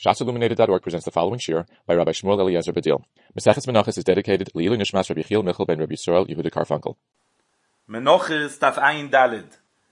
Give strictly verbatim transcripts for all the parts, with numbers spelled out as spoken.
Shas Illuminated dot org presents the following shir by Rabbi Shmuel Eliezer Badil. Maseches Menachos is dedicated to Leilu Nishmas Rabbi Yechiel Michal ben Rabbi Yisrael Yehuda Karfunkel. Menachos Daf Ayin Daled.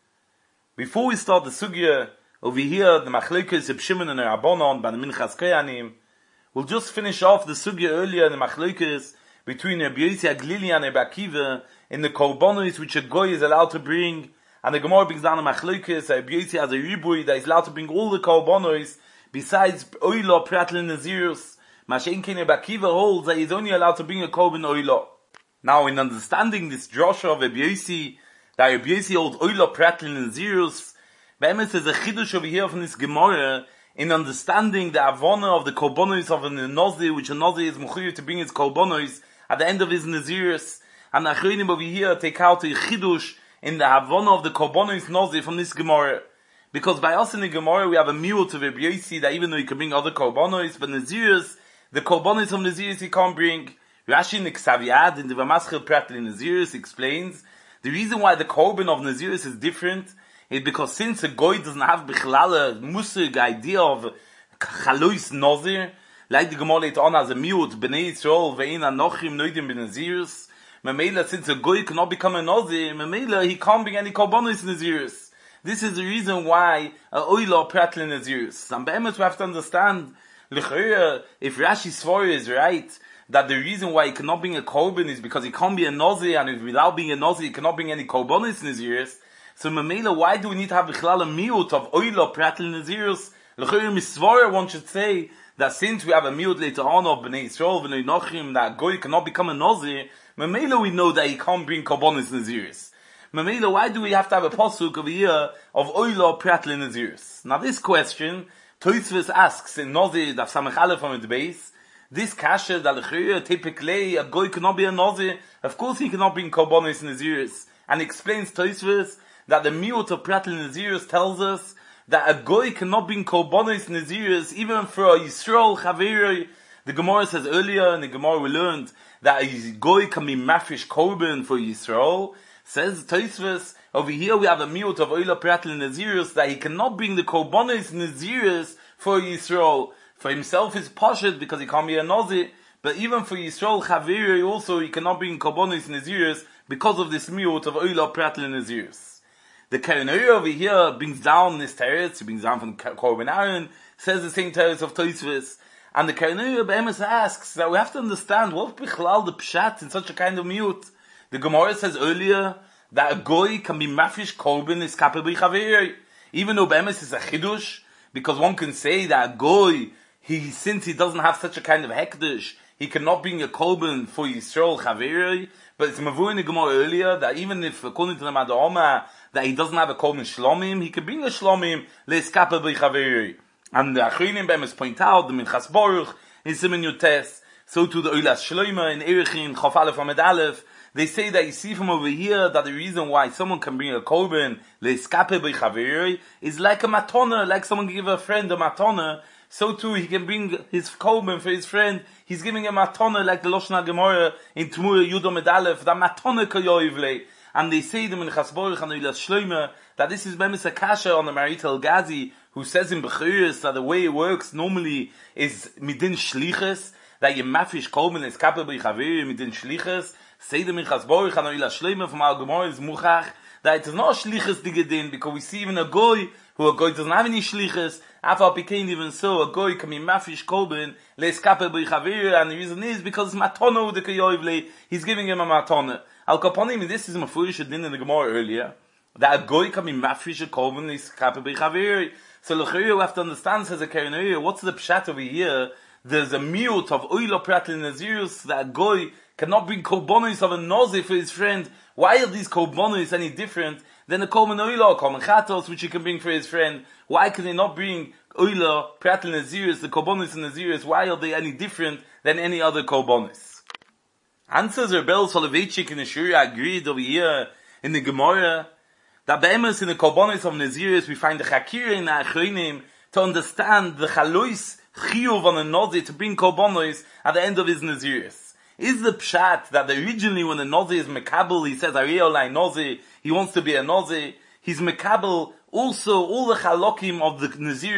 Before we start the sugya over here, the Machlokes of Shimon and Rabbanon by the Minchas Kohanim, we'll just finish off the sugya earlier in the Machlokes between Rabbi Yossi Aglili and Rabbi Akiva in the korbanos which a goy is allowed to bring, and the Gemara brings down the Machlokes. Rabbi Yossi has a ribui that is allowed to bring all the korbanos besides oila, pratlin, nazirus. Mashen Ken Rabbi Akiva holds that he's only allowed to bring a korban oila. Now, in understanding this drasha of Rabbi Yossi, that Rabbi Yossi holds oila, pratlin, nazirus, Be'emes is a chidush over here from this Gemara in understanding the avona of the korbanos of a nazir, which a nazir is mechuyev to bring his korbanos at the end of his nazirus. And the achronim over here take out a chidush in the avona of the korbanos nazir from this Gemara. Because by us in the Gemara we have a miut of Rabbi Yossi that even though he can bring other korbanos, but nazirus, the korbanos of nazirus he can't bring. Rashi in the Ksaviyad in the Vamaschil Pratlin Nazirus explains the reason why the korban of nazirus is different is because since a goy doesn't have bichlal a musig idea of chalois nazir, like the Gemara later on as a miut b'nei Yisrael ve'in anochim noidim b'nazirus, memela since a goy cannot become a nazir, memela he can't bring any korbanos nazirus. This is the reason why a oila pratlin nazirus. And be'emes we have to understand, l'chayr, if Rashi Svara is right, that the reason why he cannot bring a korban is because he can't be a nazir, and without being a nazir he cannot bring any korbanos nazirus. So memela, why do we need to have bichlal a miut of oila pratlin nazirus? L'chayr misvara, one should say that since we have a miut later on of b'nei Yisrael v'nei nochim that goy cannot become a nazir, memela we know that he can't bring korbanos nazirus. Mamela, why do we have to have a pasuk over here of oila pratlin nazirus? Now this question, Tosfos asks in Nazir Daf Samech Aleph from the base, this kasha that l'chayr typically a goy cannot be a nazir. Of course he cannot bring korbanos nazirus, and explains Tosfos that the miut of pratlin nazirus tells us that a goy cannot bring korbanos nazirus even for a Yisrael chaveri. The Gemara says earlier in the Gemara we learned that a goy can be mafresh korban for Yisrael. Says Tosfos, over here we have a miut of oila pratlin nazirus that he cannot bring the korbanos nazirus for Yisrael. For himself is poshet because he can't be a nazir, but even for Yisrael chaveri also he cannot bring korbanos nazirus because of this miut of oila pratlin nazirus. The Kohen over here brings down this teretz, he brings down from Korban Aaron, says the same teretz of Tosfos, and the Kohen Be'emes asks that we have to understand what bichlal the pshat in such a kind of miut. The Gemara says earlier that a goy can be mafresh korban is kapel b'chaveri, even though be'emes is a chidush, because one can say that a goy, he since he doesn't have such a kind of hekdesh, he cannot bring a korban for Yisrael chaveri. But it's mavur in the Gemara earlier that even if according to the Madama that he doesn't have a korban shlomim, he can bring a shlomim leis kapel b'chaveri. And the achronim be'emes point out the Minchas Baruch in Siman Yutes, so to the Oilas Shloima in Erechin Chof Aleph Amid Aleph. They say that you see from over here that the reason why someone can bring a korban le'eskape b'chaveri is like a matona, like someone give a friend a matona, so too he can bring his korban for his friend. He's giving a matona like the Lashon HaGemara in Tmura Yudom Medalef, that matona kayoivle. And they say them in Minchas Baruch and Oilas Shloima that this is bemis a kasha on the Marital Gazi, who says in Bechiris that the way it works normally is midin shliches, that you mafresh korban le'eskape b'chaveri midin shliches. Say the Minchas Baruch and Oilas Shloima from our Gemara is muchach that it is not shlichus digedin, because we see even a goy who a goy doesn't have any shlichus. After became even so, a goy can be mafresh korban le'eskape b'chaveri, and the reason is because matona the kayoivle, he's giving him a matona. Al kaponim, this is mafurish din in the Gemara earlier that a goy can be mafresh korban le'eskape b'chaveri. So l'chayr we have to understand, says a Kohen, what's the pshat over here? There's a miut of oila pratlin nazirus that a goy cannot bring korbanos of a nazir for his friend. Why are these korbanos any different than a korban oila, korban chatos, which he can bring for his friend? Why can they not bring oila pratlin nazirus, the korbanos and nazirus? Why are they any different than any other korbanos? Answers Rebel Soloveitchik in the Shura agreed over here in the Gemara that be'emes in the korbanos of nazirus we find the chakira in the achronim to understand the chalois chiyuv on a nazir to bring korbanos at the end of his nazirus. Is the pshat that originally when the nazir is mekabel, he says Ariel nazir, he wants to be a nazir, he's mekabel also all the chalokim of the nazirus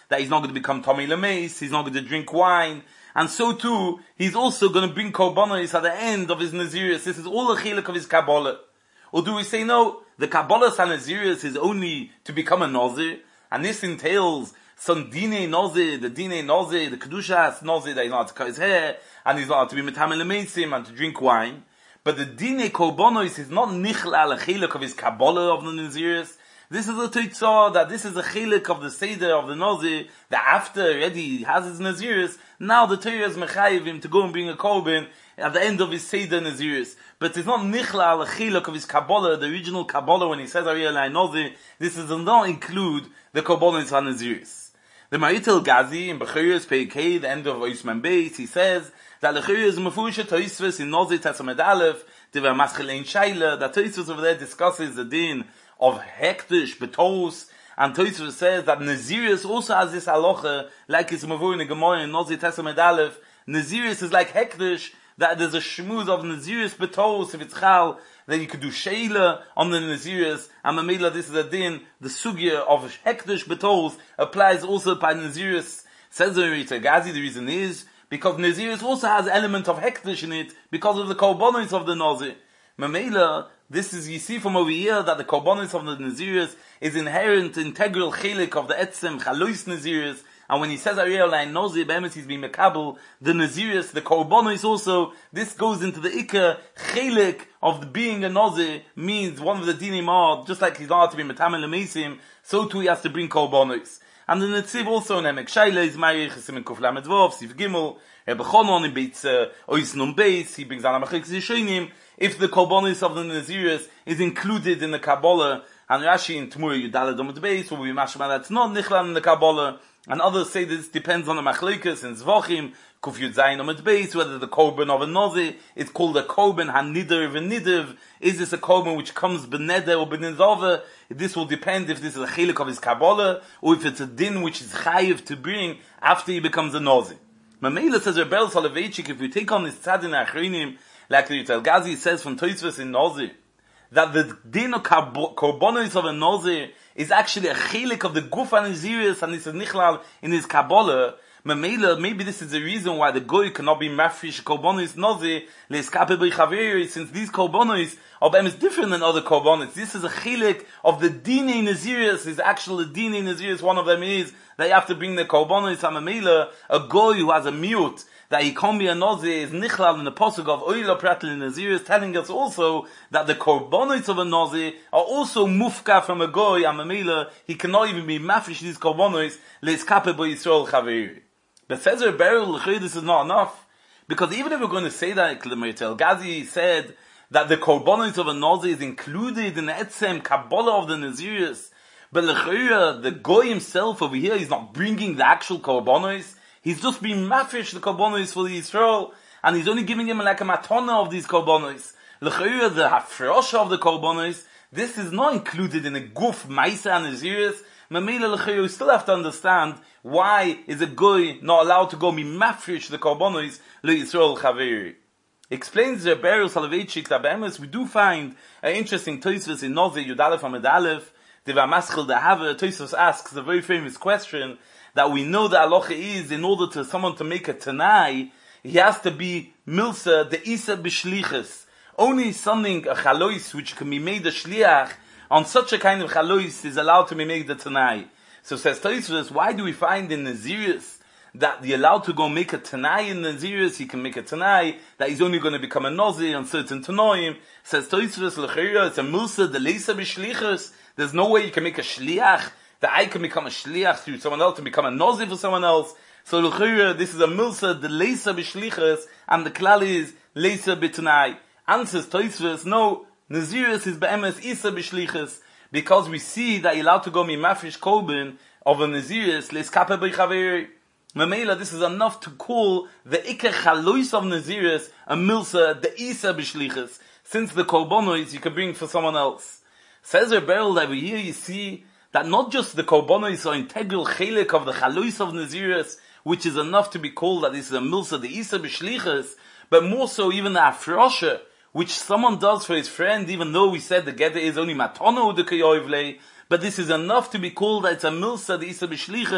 that he's not going to become Tomei Lemeis, he's not going to drink wine, and so too, he's also going to bring korbanos at the end of his Nazirus. This is all a chilek of his Kabbalah. Or do we say no, the Kabbalah Sanazirus is only to become a Nazir, and this entails some Dine Nazir, the Dine Nazir, the Kedushas Nazir, that he's not allowed to cut his hair, and he's not allowed to be Metamel Lemesim, and to drink wine. But the Dine Korbanos is not Nichla a chilek of his Kabbalah of the Nazirus. This is a Teitzah, that this is a chilek of the Seder of the Nazir, that after already he has his Nazirus, now the Torah is mechayiv him to go and bring a korban at the end of his Seder Nazirus. But it's not nichla al chilek of his Kabbalah, the original Kabbalah, when he says Ariel Nazir, this does not include the korbanos on Nazirus. The Maritel Gazi in Bechirus Peikei, the end of Oisman Beis, he says that Lechirus is Mefusha Toisves in Nazir Tesamed Aleph, Diva Maschel Ein Shaila, that Toisves over there discusses the din of hektish, betos, and Tosfos says that Nazirus also has this halacha, like it's mavur in the Gemara in Nazir Tesamed Aleph. Nazirus is like hektish, that there's a shmuz of Nazirus betos, if it's chal, that you could do sheila on the Nazirus, and Mamela, this is a din, the sugya of hektish betos applies also by Nazirus. Says the Rita Gazi, the reason is, because Nazirus also has element of hektish in it, because of the korbanos of the Nazir. Mamela, this is, you see from over here, that the korbanos of the Nazirus is inherent, integral chelik of the etzem, chalois Nazirus, and when he says Ariel Ein Nazir, be'emes he's being mekabel, the Nazirus, the korbanos also, this goes into the ikka, chelik of the being a Nazir, means one of the dinim are, just like he's not to be metamel lemesim, so too he has to bring korbanos. And the Netziv also in Emek Shaila is Ma'ir Chesim in Kuf Lamed Vov, Sif Gimel, Rebbe Chonon in Beitz Ois Nun Beis, he brings down Amachik Zishonim, if the korbanos of the Nazirus is included in the Kabbalah, and Rashi in Tmur Yudalad Omid Beis will be mashma that's not Nichlan in the Kabbalah, and others say this depends on the Machlikas in Zvochim, Kuf Yud Zayin Omid Beis, whether the korban of a Nazir is called a korban hanider v'nidiv, is this a korban which comes beneder or benizova? This will depend if this is a chilek of his Kabbalah, or if it's a din which is chayiv to bring after he becomes a Nazir. Mamela says Rebel Soloveitchik, if we take on this tzadin achrinim, like the Yitzhak Gazi says from Tosfos in Nazir, that the din of korbanos of a Nazir is actually a chilek of the guf Nazirus, and this is nichlal in his Kabbalah. Mamela, maybe this is the reason why the goy cannot be mafresh korbanos Nazir le'eskape b'chaveri, since these korbanos are be'emes different than other korbanos. This is a chilek of the dinei Nazirus, is actually dinei Nazirus. One of them is that you have to bring the korbanos. Mamela, a goy who has a mute that he can't be a Nazir is nichlal in the posuk of Oila Pratel in Nazirus, telling us also that the korbanos of a Nazir are also mufka from a goy, and Mamela, he cannot even be mafresh these korbanos le'eskape b'Yisrael chaveri. But says Rebbe, this is not enough, because even if we're going to say that, Tel Gazi said that the korbanos of a Nazir is included in the etzem Kabbalah of the Nazirus, but the goy himself over here is not bringing the actual korbanos. He's just being mafresh the korbanos for the Yisrael, and he's only giving him like a matana of these korbanos. The hafrosha of the korbanos, this is not included in the guf ma'isa and Nazirus. Mamela l'chayu, you still have to understand why is a goy not allowed to go be mafresh the korbanos le'Yisrael chaveri. Explains the Rebbe Soloveitchik that be'emes we do find an interesting Tosfos in Nazir Yudalef Amid Aleph. The Vamaschel the Haver Tosfos asks the very famous question that we know the halacha is in order to someone to make a tanai, he has to be milsa the isa b'shlichus. Only something a chalois which can be made a shliach on such a kind of chalois is allowed to be made the tanai. So says Tosfos, why do we find in Nazirus that you're allowed to go make a tanai in Nazirus? He can make a tanai that he's only going to become a Nazir on certain tanoim. Says Tosfos, l'chira, it's a milsa the leisa b'shlichus. There's no way you can make a shliach that I can become a shliach through someone else to become a Nazir for someone else. So l'chira, this is a milsa the leisa b'shlichus, and the klal is leisa b'tanai. Answers Tosfos, no, Nazirus is be'emes isa b'shlichus, because we see that you're allowed to go mi mafresh korban of a Nazirus le'eskape b'chaveri. Mamela, this is enough to call the ikar chalois of Nazirus a milsa the isa b'shlichus, since the korbanos you can bring for someone else. Says Rebbe, over here you see that not just the korbanos are integral chelik of the chalois of Nazirus, which is enough to be called that this is a milsa the isa b'shlichus, but more so even the afrosha, which someone does for his friend, even though we said the geder is only matana u'dekayoivle, but this is enough to be called that it's a milsa the isa b'shlichus,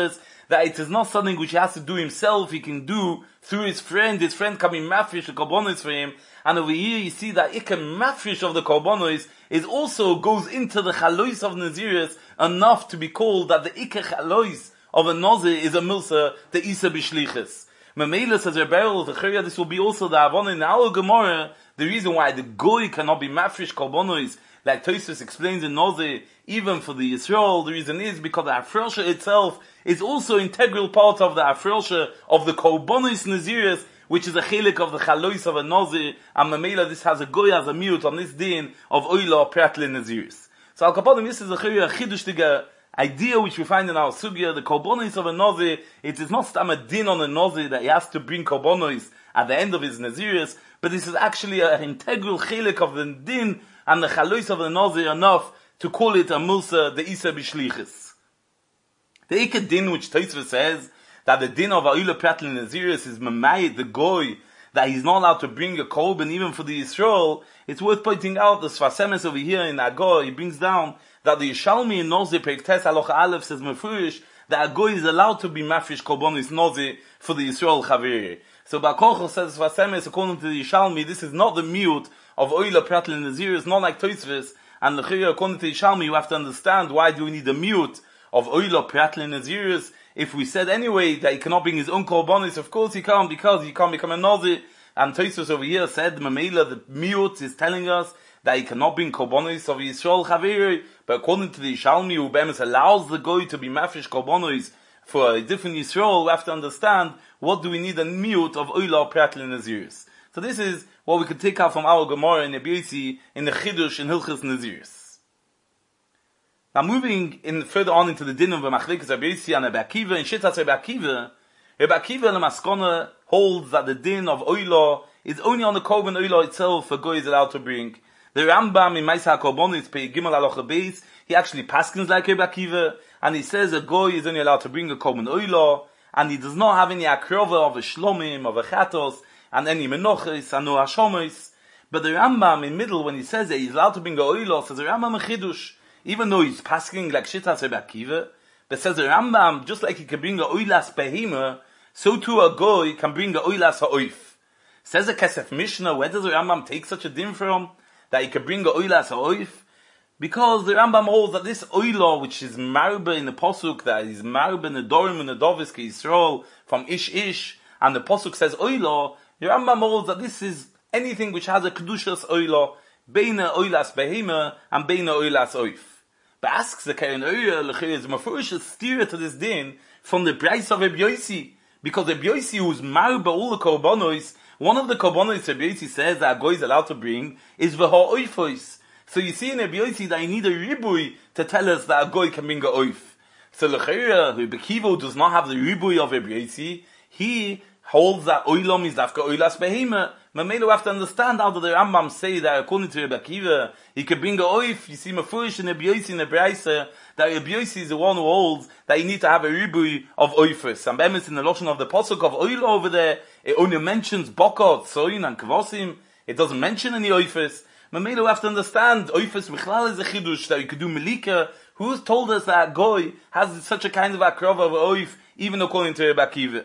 that it is not something which he has to do himself, he can do through his friend, his friend can be mafresh the korbanos for him, and over here you see that ikka mafresh of the korbanos is also goes into the chalois of Naziris enough to be called that the ikka chalois of a Nazir is a milsa, the isa b'shlichus. Mamela says Rebbeinu, the Chayya, this will be also the Avon in our Gemara, the reason why the Goy cannot be mafresh korbanos, like Tosfos explains in Nazir, even for the Yisrael, the reason is because the Afrosha itself is also integral part of the Afrosha of the korbanos Naziris, which is a chelik of the chalois of a Nazir, and Mamela, this has a Goy as a mute on this din of Oila Pratlin Naziris. So Al Kapadim, this is a Chayya, a Chidush idea which we find in our sugya, the korbanos of a Nazir, it is not stam a din on a Nazir that he has to bring korbanos at the end of his Naziris, but this is actually an integral chelik of the din and the chalois of the Nazir enough to call it a mulsa, the isa b'shlichus. The ikka din which Tosfos says that the din of Oila Pratlin Naziris is mamayit, the goy, that he's not allowed to bring a korban even for the Yisrael, it's worth pointing out the Sfas Emes over here in Agor, he brings down that the Yishalmi in Nazir Perek Tes Halacha Aleph says mefurish that a goy is allowed to be mafresh korbanos Nazir for the Yisrael Chaviri. So Bakocho says Sfas Emes, according to the Yishalmi, this is not the mute of Oila Pratlin Naziris, not like Tosfos, and the according to the Yishalmi, you have to understand why do we need a mute of Oila Pratlin Naziris. If we said anyway that he cannot bring his own korbanos, of course he can't, because he can't become a Nazir. And Tosfos over here said, Mamela, the mute is telling us that he cannot bring korbanos of Yisrael Chaviri, but according to the Yishalmi, who Bemis allows the goy to be mafresh korbanos for a different Yisrael, we have to understand what do we need a mute of Oila Pratlin Naziris. So this is what we could take out from our Gemara in Ebiyasi in the Chidush in Hilchos Naziris. Now moving in further on into the din of the Machlekes Ebiyasi and Rebbe Akiva, in Shittas Rebbe Akiva, Rebbe Akiva the Maskona holds that the din of Oila is only on the korban Oila itself a goy is allowed to bring. The Rambam in Maisa HaKorbanos, Pei Gimel Halacha Beis, he actually paskins like Rebbe Akiva, and he says a goy is only allowed to bring a korban Oila, and he does not have any akrova of a shlomim, of a chatos, and any menoches, and no hashomos. But the Rambam in middle, when he says that he's allowed to bring a Oila, says the Rambam a chidush, even though he's pasking like Shittas Rebbe Akiva, but says the Rambam, just like he can bring a Oilas behema, so too a goy can bring a Oilas ha'oif. Says the Kesef Mishnah, where does the Rambam take such a din from? That he can bring a Oilas ha'oif? Because the Rambam holds that this Oila, which is marba in the Posuk, that is marba in the Dorim and the Dovis ke Yisrael, from Ish Ish, and the Posuk says Oila, the Rambam holds that this is anything which has a Kedushas Oila, Beina Oilas behema, and Beina Oilas oif. But asks the Karen Oya, Lechir is Mefurish steer to this din from the price of Rebbe Yossi, because Rebbe Yossi, who's marba all the korbanos, one of the korbanos Rebbe Yossi says that a goy is allowed to bring is V'ha Oifos. So you see in Rebbe Yossi that you need a ribui to tell us that a goy can bring a oif. So L'cheira, Rebbe Kivo does not have the ribui of Rebbe Yossi. He holds that oilam is dafka oilas behema. Mamela, we have to understand how the Rambam say that according to Rebbe Akiva, he could bring a oif. You see mefurish in Rebbe Yossi in the Braisa that Rebbe Yossi is the one who holds that you need to have a ribui of oifus. And Bemis in the lotion of the posuk of oil over there, it only mentions bokot, soin, and kvosim. It doesn't mention any oifus. Mamela, we have to understand, oifus bichlal is a chidush, that you could do melika. Who's told us that a goy has such a kind of akrova of oif, even according to Rebbe Akiva?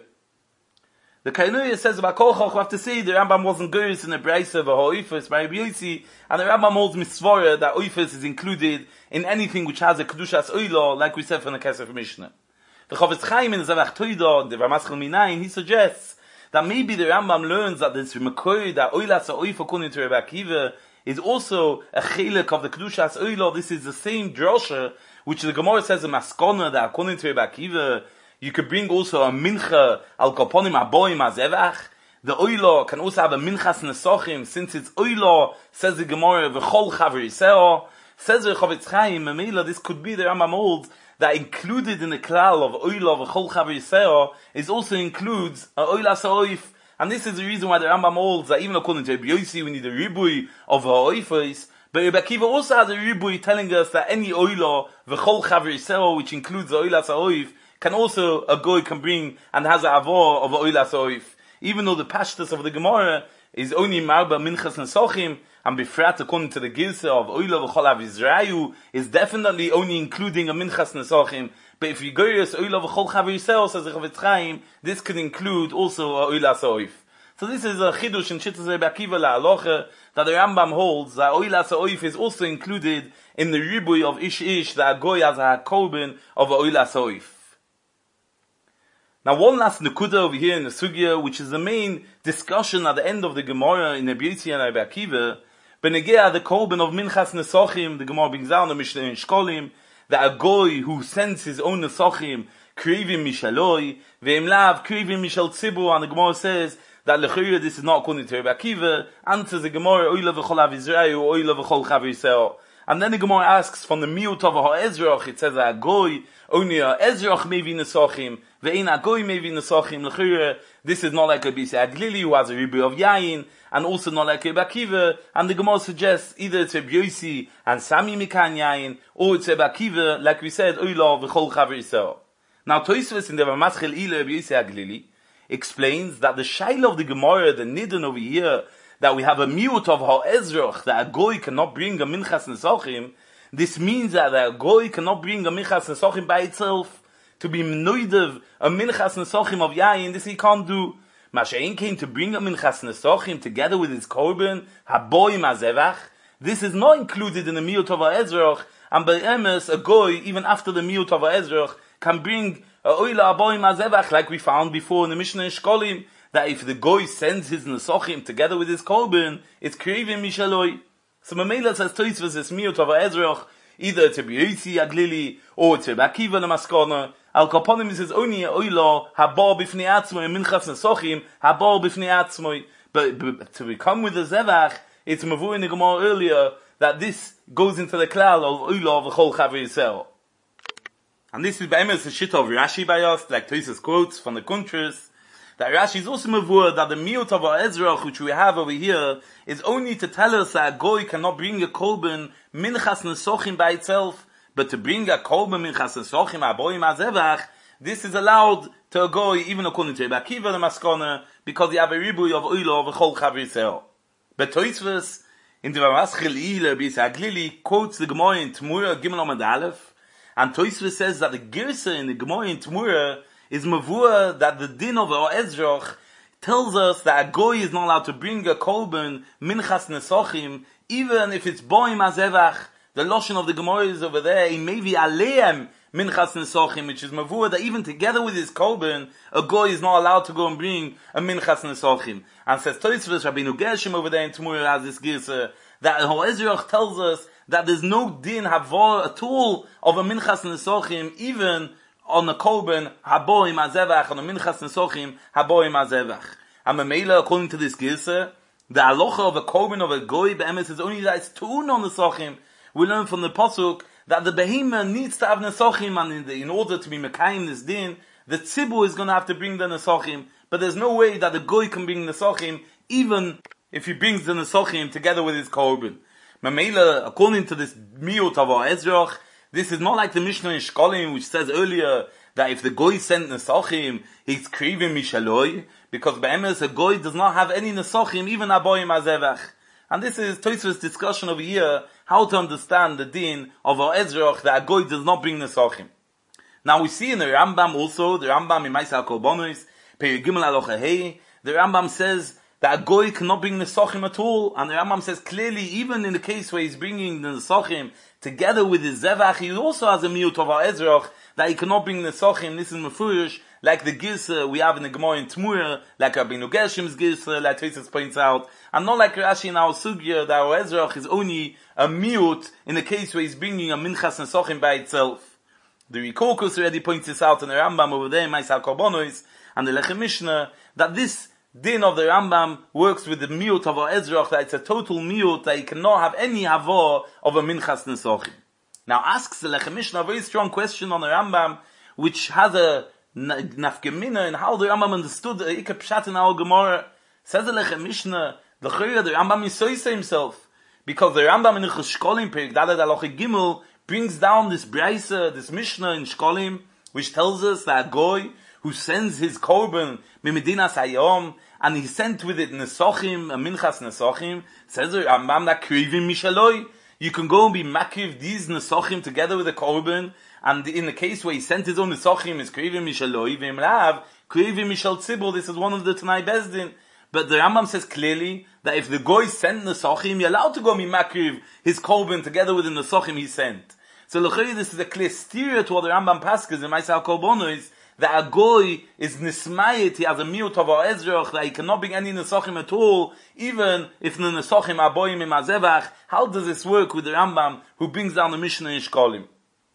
The Kainuya says about Kolchach, we have to say the Rambam wasn't goyis in the Braisa of oifus by Rebbe Yossi, and the Rambam holds misvora that oifus is included in anything which has a kedushas oila, like we said from the Kesef Mishnah. The Chavetz Chaim in the Zavach Toida, the Ramaschal Minayin, he suggests that maybe the Rambam learns that this Remakoi, that oilas oif according to Rebbe Akiva, is also a chelik of the kedushas oila. This is the same drosha which the Gemara says in Maskona that according to Rebbe Akiva, you could bring also a mincha al koponim aboim azevach. The oila can also have a minchas nesochim, since it's oila, says the Gemara, v'chol chaver yiseo. Says the Chavetz Chaim, Mamela, this could be the Rambam holds that included in the klal of oila v'chol chaver yiseo is also includes a oila sa'oif. And this is the reason why the Rambam holds that even according to Rebbe Yossi, we need a ribui of ha'oifos. But Rebbe Akiva also has a ribui telling us that any oila v'chol chaver yiseo, which includes the oila sa'oif, can also, a goy can bring and has a avor of a oilas oif. Even though the pashtus of the Gemara is only marba minchas nesochim, and befrat according to the Gilsa of Oila v'chol Avizrayu is definitely only including a minchas nesochim. But if you go to Oila v'chol Chav Yisrael, says the Chofetz Chaim, this could include also a Oila Soif. So this is a chidush in Shittas Rebbe Akiva la'alocha that the Rambam holds that Oila Soif is also included in the ribui of Ish Ish, the Agoy as a korban of a Oila Soif. Now one last nekuda over here in the Sugya, which is the main discussion at the end of the Gemara in Rebbe Yitzi and Rebbe Akiva, Benegea the korban of Minchas Nesochim, the Gemara brings down the Mishnah in Shkolim, that a goy who sends his own Nesochim, krivim mishaloi, ve'im lav krivim mishal tzibur, and the Gemara says that lechuyah this is not according to Rebbe Akiva, answers the Gemara, oila v'chol avizrayu, oila v'chol chav Yisrael. And then the Gemara asks from the miut of ha'ezrach, it says that a goy, only a ezrach mevi Nesochim, ve'in a goy mevi Nesochim, lechuyah, this is not like a Bisi Aglili who has a ribu of yayin, and also not like Rebbe Akiva, and the Gemara suggests either it's Rebbe Yossi and Sami Mikan Yayin, or it's Rebbe Akiva, like we said, Oila v'chol chav Yisrael. Now Tosfos in the Ramaschel Ila Rebbe Yossi Aglili explains that the shaila of the Gemara, the Nidon over here, that we have a miut of ha'ezroch, that a goy cannot bring a minchas nesochim, this means that a goy cannot bring a minchas nesochim by itself, to be menoidev a minchas nesochim of yayin, this he can't do. Mashain came to bring a minchas nesochim together with his korban, haboy mazevach, this is not included in the miut of ha'ezroch, and by emes, a goy, even after the miut of ha'ezroch, can bring a oila haboy mazevach, like we found before in the Mishnah in Shkolim, that if the goy sends his nesochim together with his korban, it's krivim mishaloi. So Mamela says Tosfos is miut of ha'ezroch, either it's a Rebbe Yossi Aglili, or it's a Rebbe Akiva Lemaskona. Al Kaponim is only a oila habar b'fnei atzmoi, minchas nesochim habar b'fnei atzmoi. But, but to become with the zevach, it's mavu in the Gemara earlier that this goes into the klal of oila v'chol chav Yisrael. And this is be'emes the shita of Rashi by us, like Tosfos quotes from the Kuntras, that Rashi is also mavur that the miut of our Ezrach, which we have over here, is only to tell us that a goy cannot bring a korban minchas nesochim by itself, but to bring a korban minchas nesochim aboy mazevach, this is allowed to a goy even according to Rebbe Akiva the Maskona, because you have a ribui of oilo of chol chav Yisrael. But Tosfos in the Ramaschel Ila Rebbe Yossi Aglili quotes the Gemara in Tmura Gimel Amud Aleph, and Tosfos says that the Girsa in the Gemara in Tmura is mavua that the din of our Ezrach tells us that a goy is not allowed to bring a korban minchas nesochim, even if it's boim azevach. The loshon of the Gemara is over there, he may be aleim minchas nesochim, which is mavua that even together with his korban, a goy is not allowed to go and bring a minchas nesochim. And says Tosfos, Rabbeinu Gershom over there in Tmura has this girsa, that our Ezrach tells us that there's no din havor at all of a minchas nesochim, even on the korban haboim azevach, on the minchas nesochim haboim azevach. And Mamela, according to this girsa, the halacha of a korban of a goy be'emes is only that it's tu'un on the sochim. We learn from the pasuk that the behema needs to have nesochim, and in, the, in order to be mekayim this din, the tzibur is going to have to bring the nesochim. But there's no way that the goy can bring nesochim, even if he brings the nesochim together with his korban. Mamela, according to this miut of our Ezrach, this is not like the Mishnah in Shkolim, which says earlier that if the goy sent nesochim, he's krivim mishaloi, because be'emes a goy does not have any nesochim, even aboyim azevach. And this is Tosfos' discussion over here, how to understand the din of our Ezrach that a goy does not bring nesochim. Now we see in the Rambam also, the Rambam in Maisa HaKorbanos, Perek Gimel Halacha Hey, the Rambam says that a goy cannot bring nesochim at all, and the Rambam says clearly, even in the case where he's bringing the nesochim together with his zevach, he also has a miut of our Ezrach that he cannot bring nesochim. This is mefurish, like the girsa we have in the Gemara in Tmura, like Rabbeinu Gershom's girsa, like Tosfos points out, and not like Rashi in our sugya that our Ezrach is only a miut in the case where he's bringing a minchas nesochim by itself. The Rikokus already points this out in the Rambam over there in Maisa HaKorbanos and the Lechem Mishnah, that this din of the Rambam works with the miut of our Ezrach, that it's a total miut, that he cannot have any havor of a minchas nesochim. Now asks the Lechem Mishnah a very strong question on the Rambam, which has a nafgemina in how the Rambam understood the Ikar Pshat in our Gemara. Says the Lechem Mishnah, the Chayra, the Rambam is soise himself, because the Rambam in the Shkolim Perek Daled Halacha Gimel brings down this Braisa, this Mishnah in Shkolim, which tells us that a goy who sends his korban mimedinas hayom, and he sent with it nesochim, a minchas nesochim, says the Rambam that krivim mishaloi. You can go and be makiv these nesochim together with the korban, and in the case where he sent his own nesochim is krivim mishaloi, v'imlav, krivim mishal tzibur, this is one of the Tanai Bezdin. But the Rambam says clearly that if the goy sent nesochim, you're allowed to go be makiv his korban together with the nesochim he sent. So l'chayr, this is a clear steer to what the Rambam passes in Maisal Korbanos, that a goy is nismayit, he has a miut of our ezroch, that he cannot bring any nesochim at all, even if the nesochim are boyim im azevach. How does this work with the Rambam, who brings down the Mishnah in Shkolim?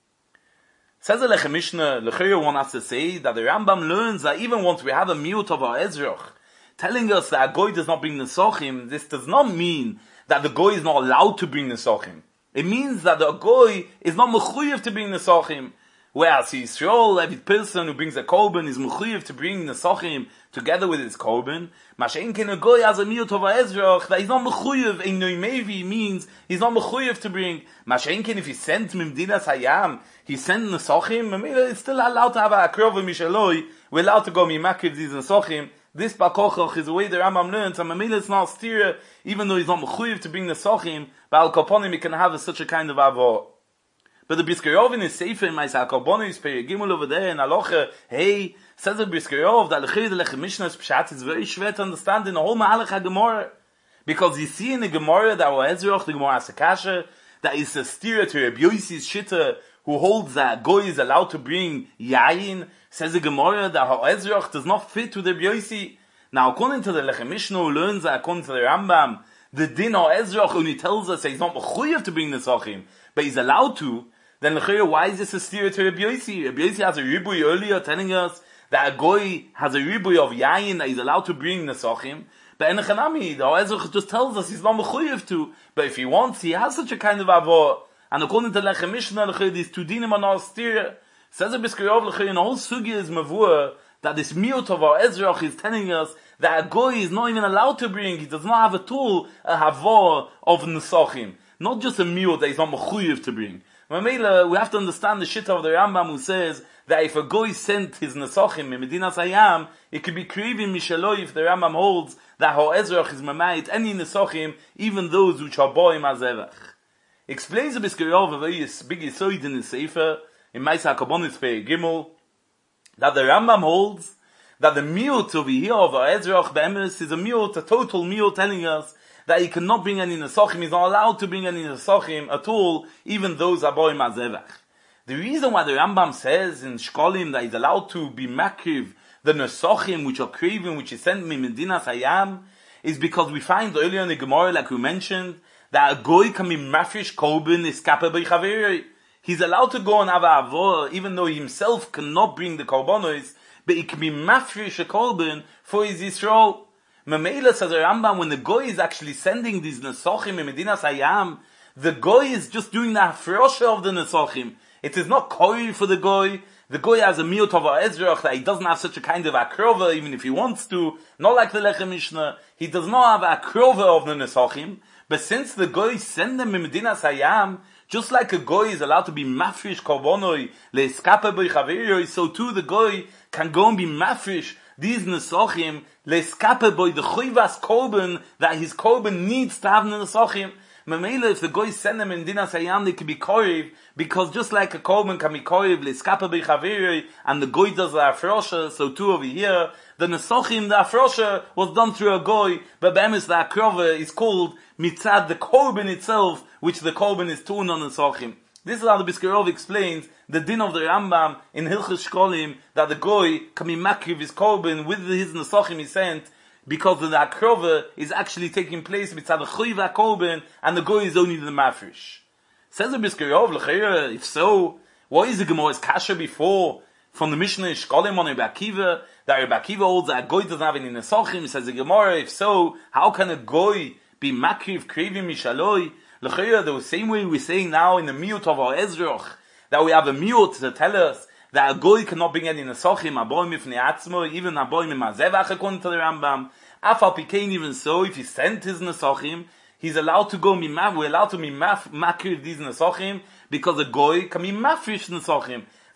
Says the Lechem Mishnah, l'chayr one has to say, that the Rambam learns that even once we have a miut of our ezroch, telling us that a goy does not bring nesochim, this does not mean that the goy is not allowed to bring nesochim. It means that the goy is not mechuyev to bring nesochim. Whereas Yisrael, every person who brings a korban is mechuyev to bring nesochim together with his korban. Mashenkin a goy has a miut of ezroch that he's not mechuyev. A noimevi means he's not mechuyev to bring. Mashenkin, if he sent mimdinas hayam, he sent nesochim. It's still allowed to have a akrova mishaloi. We're allowed to go mimakiv these nesochim. This bakochoch is the way the Rambam learns, and Mamela is not steer, even though he's not mechuyev to bring the sochim, but al koponim he can have a, such a kind of avo. But the Brisker in his sefer in Maisal Korbanos Perek Gimel over there in Aloche, hey, says the Brisker that the Chayr the Lechem Mishnah's pshat is very schwer to understand in the whole Mahalach HaGemara, because you see in the Gemara that our Ezroch, the Gemara Asakasha, that is a steer to Rabbi Yossi's shitta, who holds that goy is allowed to bring yayin. Says the Gemara that her Ezroch does not fit with the Rabbi Yossi. Now, according to the Lechem Mishnah, who learns that according to the Rambam, the din or Ezroch only tells us that he's not mechuyev to bring the sochim, but he's allowed to. Then l'chayr, why is this a steer to Rabbi Yossi? Rabbi Yossi has a ribui earlier telling us that a goy has a ribui of yayin that he's allowed to bring the sochim. But in the Chanami, the Ezroch just tells us he's not mechuyev to. But if he wants, he has such a kind of avor. And according to the Lechem Mishnah, l'chayr, these two dinim are not steer. Says the Brisker l'chayr, in the whole sugi is mavur, that this miut of our Ezroch is telling us that a goy is not even allowed to bring, he does not have a tool, a havor of nesochim. Not just a miut that he's not mechuyev to bring. Mamela, we have to understand the shit of the Rambam who says that if a goy sent his nesochim in Medinas Hayam, it could be krivim mishaloi if the Rambam holds that ho Ezroch is mamayit any nesochim, even those which are boim azevach. Explains the Brisker a very big yisoid in his sefer, in Maisal Korbanos Perek Gimel, that the Rambam holds that the miut over here of Ezroch be'emes is a miut, a total miut, telling us that he cannot bring any nesochim, he's not allowed to bring any nesochim at all, even those aboim azevach. The reason why the Rambam says in Shkolim that he's allowed to be makiv the nesochim which are craving, which is sent me Medinas Hayam, is because we find earlier in the Gemara, like we mentioned, that a goy can be mafresh korban iskape b'chaveri. He's allowed to go and have a avor, even though he himself cannot bring the korbanos, but he can be mafresh a korban for his Yisrael. Mamela says the Rambam, when the goy is actually sending these nesochim in Medinas Hayam, the goy is just doing the hafrosha of the nesochim. It is not koi for the goy. The goy has a miut of a Ezroch that he doesn't have such a kind of akrova, even if he wants to. Not like the Lechem Mishnah. He does not have akrova of the nesochim. But since the goy send them in Medinas Hayam, just like a goy is allowed to be mafresh korbonoi le'eskape b'chaveri, so too the goy can go and be mafresh these nesochim le'eskape boy the choivas korban that his korban needs to have nesochim. Mamela, if the goy send them in Dinas Hayam, they can be koiv, because just like a korban can be koiv le'eskape b'chaveri, and the goy does the afrosha, so too over here, the nesochim, the afrosha, was done through a goy, but be'emes the akrova is called mitzad the korban itself, which the korban is torn on nesochim. This is how the Brisker explains the din of the Rambam in Hilchos Shkolim, that the goy can be makiv his korban with his nesochim he sent, because the akrova is actually taking place mitzad the choiva korban, and the goy is only the mafresh. Says the Brisker l'chayr, if so, what is the Gemara's kasha before from the Mishnah Shkolim on Rebbe Akiva, that Rebbe Akiva holds that a goy doesn't have any nesochim? He says the Gemara, if so, how can a goy be makiv krivim mishaloi? L'chayr, the same way we're saying now in the miut of our Ezroch, that we have a miut to tell us that a goy cannot bring any nesochim, aboim ifnei atzmo, even aboim imazevach, according to the Rambam. Afal pikein, even so, if he sent his nesochim, he's allowed to go mimav, we're allowed to be makir these nesochim, because a goy can be mafresh nesochim.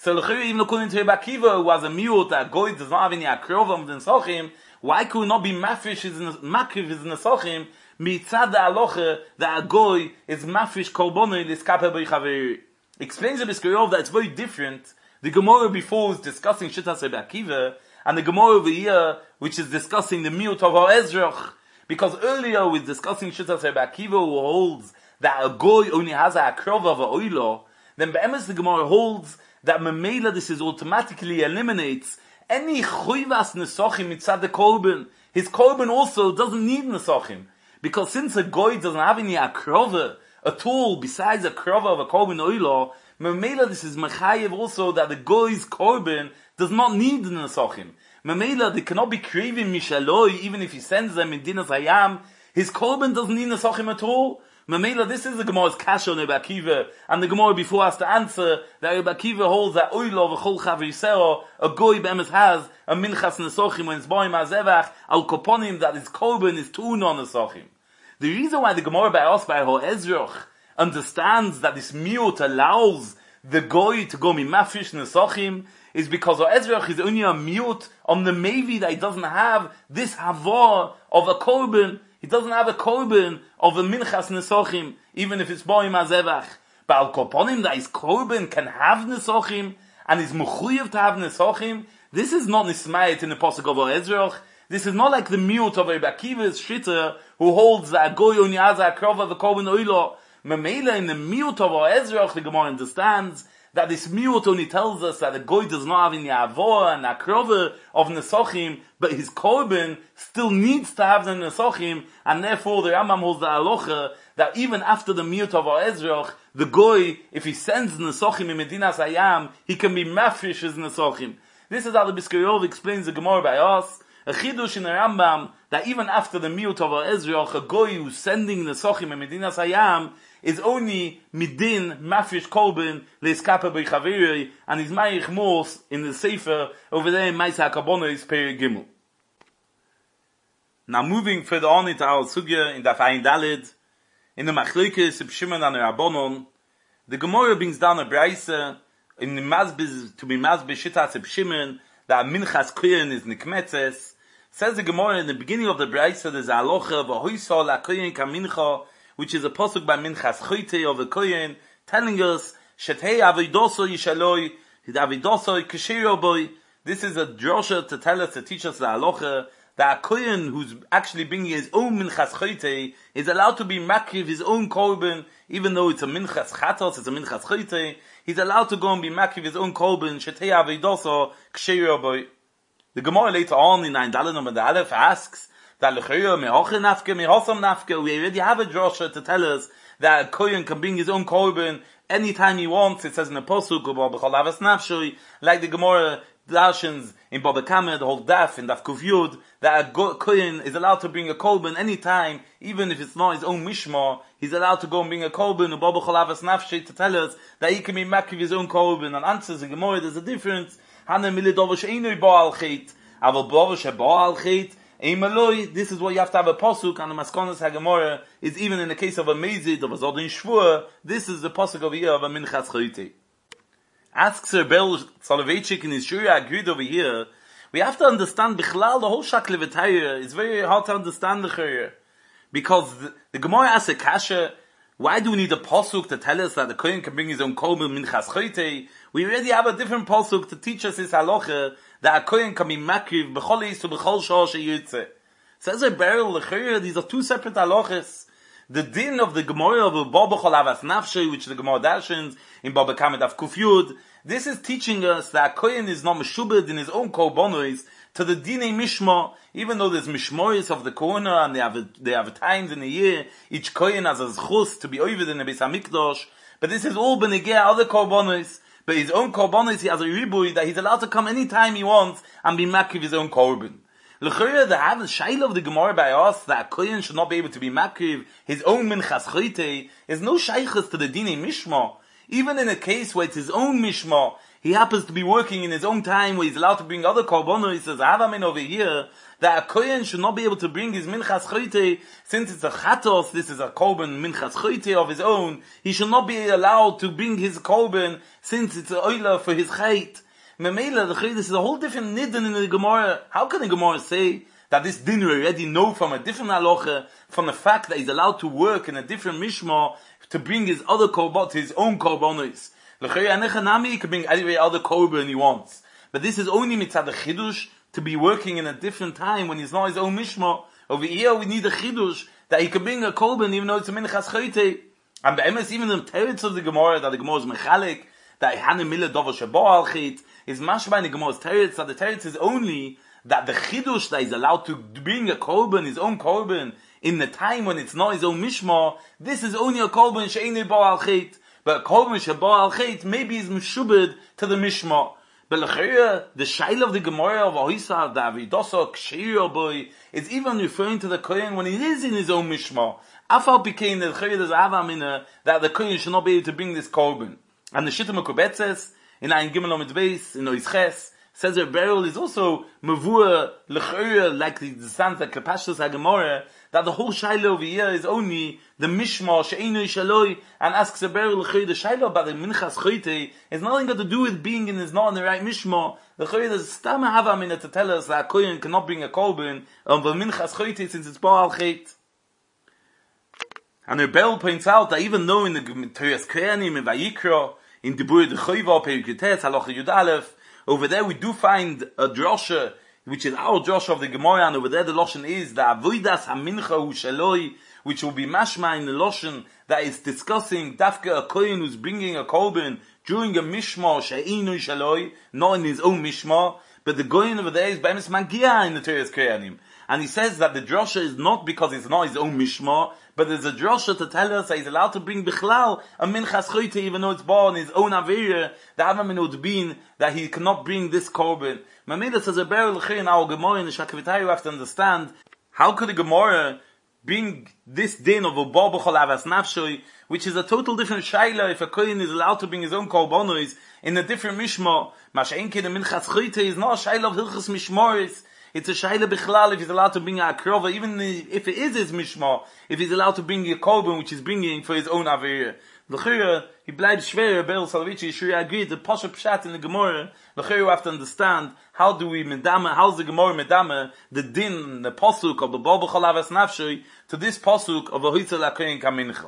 So even according to Rebbe Akiva, who was a mute, that goy does not have any akrovim in Sochim, why could we not be mafish is in makiv is in the Sochim, mitzad the aloche, that a goy is mafish kolbono liskape b'chaveri. Explains the Biskayov that it's very different. The Gemara before was discussing Shittas Rebbe Akiva, and the Gemara over here, which is discussing the mute of our Ezrach, because earlier we're discussing Shittas Rebbe Akiva, who holds that a goy only has a akrov of a oilo, then be'emes the Gemara holds that Memela this is automatically eliminates any choivas nesochim mitzad the korban. His korban also doesn't need nesochim, because since a goy doesn't have any akrova at all besides a krova of a korban oilo, Memela this is mechayev also that the goy's korban does not need nesochim. Memela they cannot be craving mishaloi even if he sends them in dinas hayam. His korban doesn't need nesochim at all. Mamela, this is the Gemara's kasha on Rebbe Akiva, and the Gemara before has to answer that Rebbe Akiva holds that oilo v'chol chavisero, a goy be'emes has a minchas nesochim when it's boim hazevach al koponim that his korban is tun on nesochim. The reason why the Gemara by us by Ho Ezroch understands that this miut allows the goy to go mimafish nesochim is because Ho Ezroch is only a miut on the mevi that he doesn't have this havor of a korban. He doesn't have a korban of a minchas nesochim, even if it's boim hazevach. But al koponim that his korban can have nesochim, and is mechuyev to have nesochim, this is not nismayet in the pasuk of Ezrach. This is not like the mute of Rebbe Akiva's shitter, who holds that a goy only has a krov of a korban oilo. Memela in the mute of Ezrach, the Gemara understands that this mute only tells us that the goy does not have any avor and akrova of nesochim, but his korban still needs to have the nesochim, and therefore the Rambam holds the halacha that even after the mute of Ezrach, the goy, if he sends nesochim in Medinas Hayam, he can be mafish his nesochim. This is how the Biskayov explains the Gemara by us. A chidush in the Rambam that even after the mute of Ezrach, a goy who's sending nesochim in Medinas Hayam is only midin mafish kolben leiskape b'chaveri, and is ma'ich mos in the sefer over there in Maisa HaKabono is Perek Gimel. Now moving further on into our sugya in Daf Ayin Daled, in the Machlokes Reb Shimon and Rabbanon, the Gemara brings down a brayse in the Masbiz to be Masbiz Shittas Reb Shimon that minchas kohen is nikmetzes. Says the Gemara in the beginning of the brayse there's a halacha v'hoisol la kohen kamincha, which is a pasuk by Minchas Choyte of the Kohen, telling us, Shetei Avidoso Yishaloi, Hid Avidoso Keshiro Boy. This is a drosha to tell us, to teach us the halacha, that a Kohen who's actually bringing his own Minchas Choyte is allowed to be makiv his own korban, even though it's a Minchas Chatos, it's a Minchas Choyte, he's allowed to go and be makiv his own korban, Shetei Avidoso Keshiro Boy. The Gemara later on in nine Dalet number Aleph asks, that lechayah mehoche nafke mehosam nafke. We already have a drosha to tell us that a kohen can bring his own korban anytime he wants. It says in the pasuk about b'chol avas nafshui, like the Gemara darshans in Baba Kama, the whole daf in Daf Kuf Yud, that a kohen is allowed to bring a korban anytime, even if it's not his own mishmah. He's allowed to go and bring a korban b'chol avas nafshui to tell us that he can be makiv his own korban. And answers the Gemara, there's a difference. Hanem milidovash einoi ba'al chet, aval b'ovash ba'al chet. This is what you have to have a pasuk, and the Maskonas HaGemara is even in the case of a mezid, of a zodin shvur, this is the pasuk over here of a minchas choyte. Asks Sir Bel Soloveitchik in his Shura agreed over here, we have to understand, Bichlal, the whole Shakle V'Tayr, it's very hard to understand the Chayr. Because the, the Gemara asks a kasha, why do we need a pasuk to tell us that the Kohen can bring his own korban minchas choyte? We already have a different pasuk to teach us this halacha, that a kohen can be makriv b'chol yis u'b'chol shor sheyutze. Says a barrel l'chayr, these are two separate halachas. The din of the Gemara of Baba b'chol avas nafshay, which the Gemara darshans in Baba Kama Daf Kuf Yud, this is teaching us that a kohen is not meshubed in his own korbanos to the dinei mishma, even though there's mishmoris of the kohana and they have they have times in a year each kohen has a zchus to be over in the Beis Hamikdash, but this is all benegeh other korbanos. But his own korbanos, he has a ribui that he's allowed to come anytime he wants and be makiv his own korban. L'chayra, the have the shaila of the Gemara by us that a kohen should not be able to be makiv his own minchas choyte is no shaychus to the dinei mishma. Even in a case where it's his own mishma, he happens to be working in his own time where he's allowed to bring other korbanos. He says, Havamin over here, that a kohen should not be able to bring his minchas choite, since it's a chatos, this is a korban minchas choite of his own, he should not be allowed to bring his korban, since it's a oila for his chait. Memela, the chait, this is a whole different nidden in the Gemara. How can the Gemara say that this din we already know from a different halacha, from the fact that he's allowed to work in a different mishmah, to bring his other korban, his own korbanos? He can bring any other korban he wants. But this is only mitzad the chidush, to be working in a different time when he's not his own mishmah. Over here we need a chidush that he can bring a korban even though it's a minchas choite. And the emes, even the teretz of the Gemara, that the Gemara is mechalik, that hanim mila dover shebo al chit, is mashma in the Gemara's teretz, that the teretz is only that the chidush that he's allowed to bring a korban, his own korban, in the time when it's not his own mishmah, this is only a korban she'enei bo al chit. But a korban shebo al chit maybe is meshubed to the mishmah. But l'chayah, the shaila of the Gemara of Ohisar, the Avidosa, Kshir boy, is even referring to the kohen when he is in his own mishmah. Afal became the l'chayah there's avamina that the kohen should not be able to bring this korban. And the Shita Mekubetzes, in Ayin Gimel Omid Beis, in Oisches, says that burial is also mavua l'chayah, like the sons that Kapashtos HaGemara, that the whole shaila over here is only the mishmah she'enu shaloi, and asks the burial l'chayah, the shaila about the minchas choite is nothing got to do with being in his not in the right mishmah. The l'chayah there's stam havamina to tell us that a kohen cannot bring a korban of the minchas choite since it's baal chait. And the Rebel points out that even though in the Teres Kohanim in Vayikra, in the Bur de Choiva, Perikutet, Halacha Yud Aleph, over there we do find a drosha, which is our drosha of the Gemara, and over there the Loshen is the Avodas HaMincha Hu Shaloi, which will be mashma in the Loshen that is discussing Dafka a Kohen who's bringing a korban during a Mishmah She'inu Shaloi, not in his own Mishmah, but the Goyin over there is Be'emes Magia in the Teres Kohanim. And he says that the drosha is not because it's not his own Mishmah, but there's a drosha to tell us that he's allowed to bring Bichlal a Minchas Choite even though it's born his own Avera, the Avamin would be that he cannot bring this korban. Mameda says a Beryl in our Gemara in the Shakavitayu have to understand how could the Gemara bring this din of a Bo B'chol Avas Nafshoi, which is a total different shaila if a Kohen is allowed to bring his own korbanos in a different Mishmah. Masha'inke the Minchas Choite is not a shaila of Hilchas Mishmoris. It's a shaila bichlal if he's allowed to bring a krova, even if it is his mishmah, if he's allowed to bring a korban which he's bringing for his own avera. L'chira, he bleibt schwer, Beryl Soloveitchik, sure agreed, the Pasha Pshat in the Gemara, l'chira you have to understand, how do we medama, how's the Gemara medama, the din, the pasuk of the Bo B'chol Avas Nafshoi, to this pasuk of a Hoitzel HaKohen Kamincha.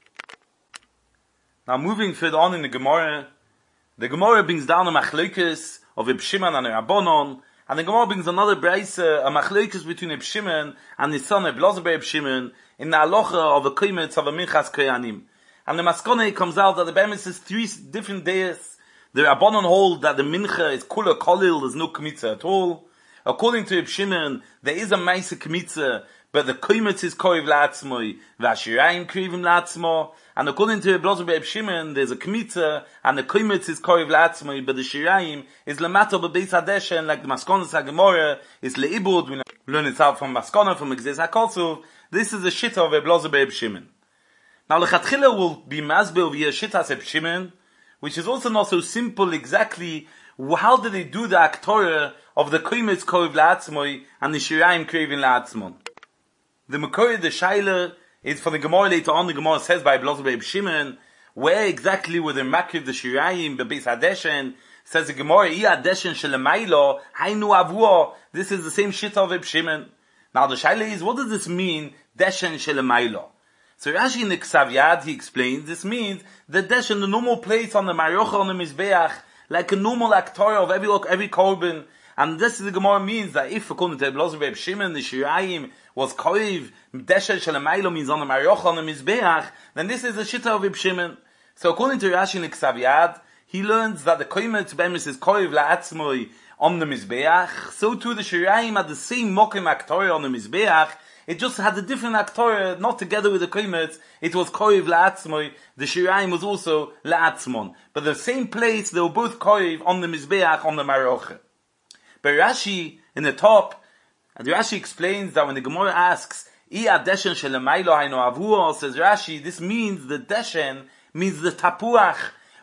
Now moving further on in the Gemara, the Gemara brings down a machlokes of Reb Shimon and Rabbanon, and the Gemara brings another braise, a machlokes between Reb Shimon and his son Elazar Reb Shimon in the halacha of a koimetz of a minchas koyanim. And the maskone comes out that the Bemis is three different days. The Rabbanon hold that the mincha is kula kolil, there's no kmitza at all. According to Reb Shimon, there is a meise kmitza, but the koimetz is koiv la'atzmoi, v'ashirayim krivim la'atzmo. And according to Elazar Reb Shimon, there's a kmitza, and the koimetz is koiv la'atzmoi, but the shirayim is lemato b'beis hadeshen, like the maskonas ha'gemora, is le'ibud, we learn it out from maskona, from Exes HaKosov. This is the shita of Elazar Reb Shimon. Now, lechatchila will be mazbe over here shita Reb Shimon, which is also not so simple exactly. How did they do the aktorah of the koimetz koiv la'atzmoi, and the shirayim krivim la'atzmon? The Makori, the Shaila, is for the Gemara later on. The Gemara says by Elazar Reb Shimon, where exactly were the Makriv, the Shirayim, the Beis Hadeshen, says the Gemara, I Hadeshen Shelemailo, Hainu Avua. This is the same shit of Reb Shimon. Now the Shaila is, what does this mean, Deshen Shelemailo? So Rashi in the Ksav Yad, he explains, this means the Deshen, the normal place on the Marocha, on the Mizbeach, like a normal aktorah of every, every korban. And this is the Gemara means that if according to Elazar Reb Shimon the Shirayim was koiv desher shelamaylo means on the Marocha on the Mizbeach, then this is the shita of Reb Shimon. So according to Rashi in the Ksav Yad, he learns that the koimetz bemis is koiv la'atzmoi on the Mizbeach. So too the Shirayim had the same mokim aktorah on the Mizbeach. It just had a different aktorah, not together with the koimetz. It was koiv la'atzmoi. The Shirayim was also la'atzmon, but the same place they were both koiv on the Mizbeach on the Marocha. But Rashi, in the top, and Rashi explains that when the Gemara asks, Iya deshen shelemaylo haino avua, says Rashi, this means the deshen means the tapuach,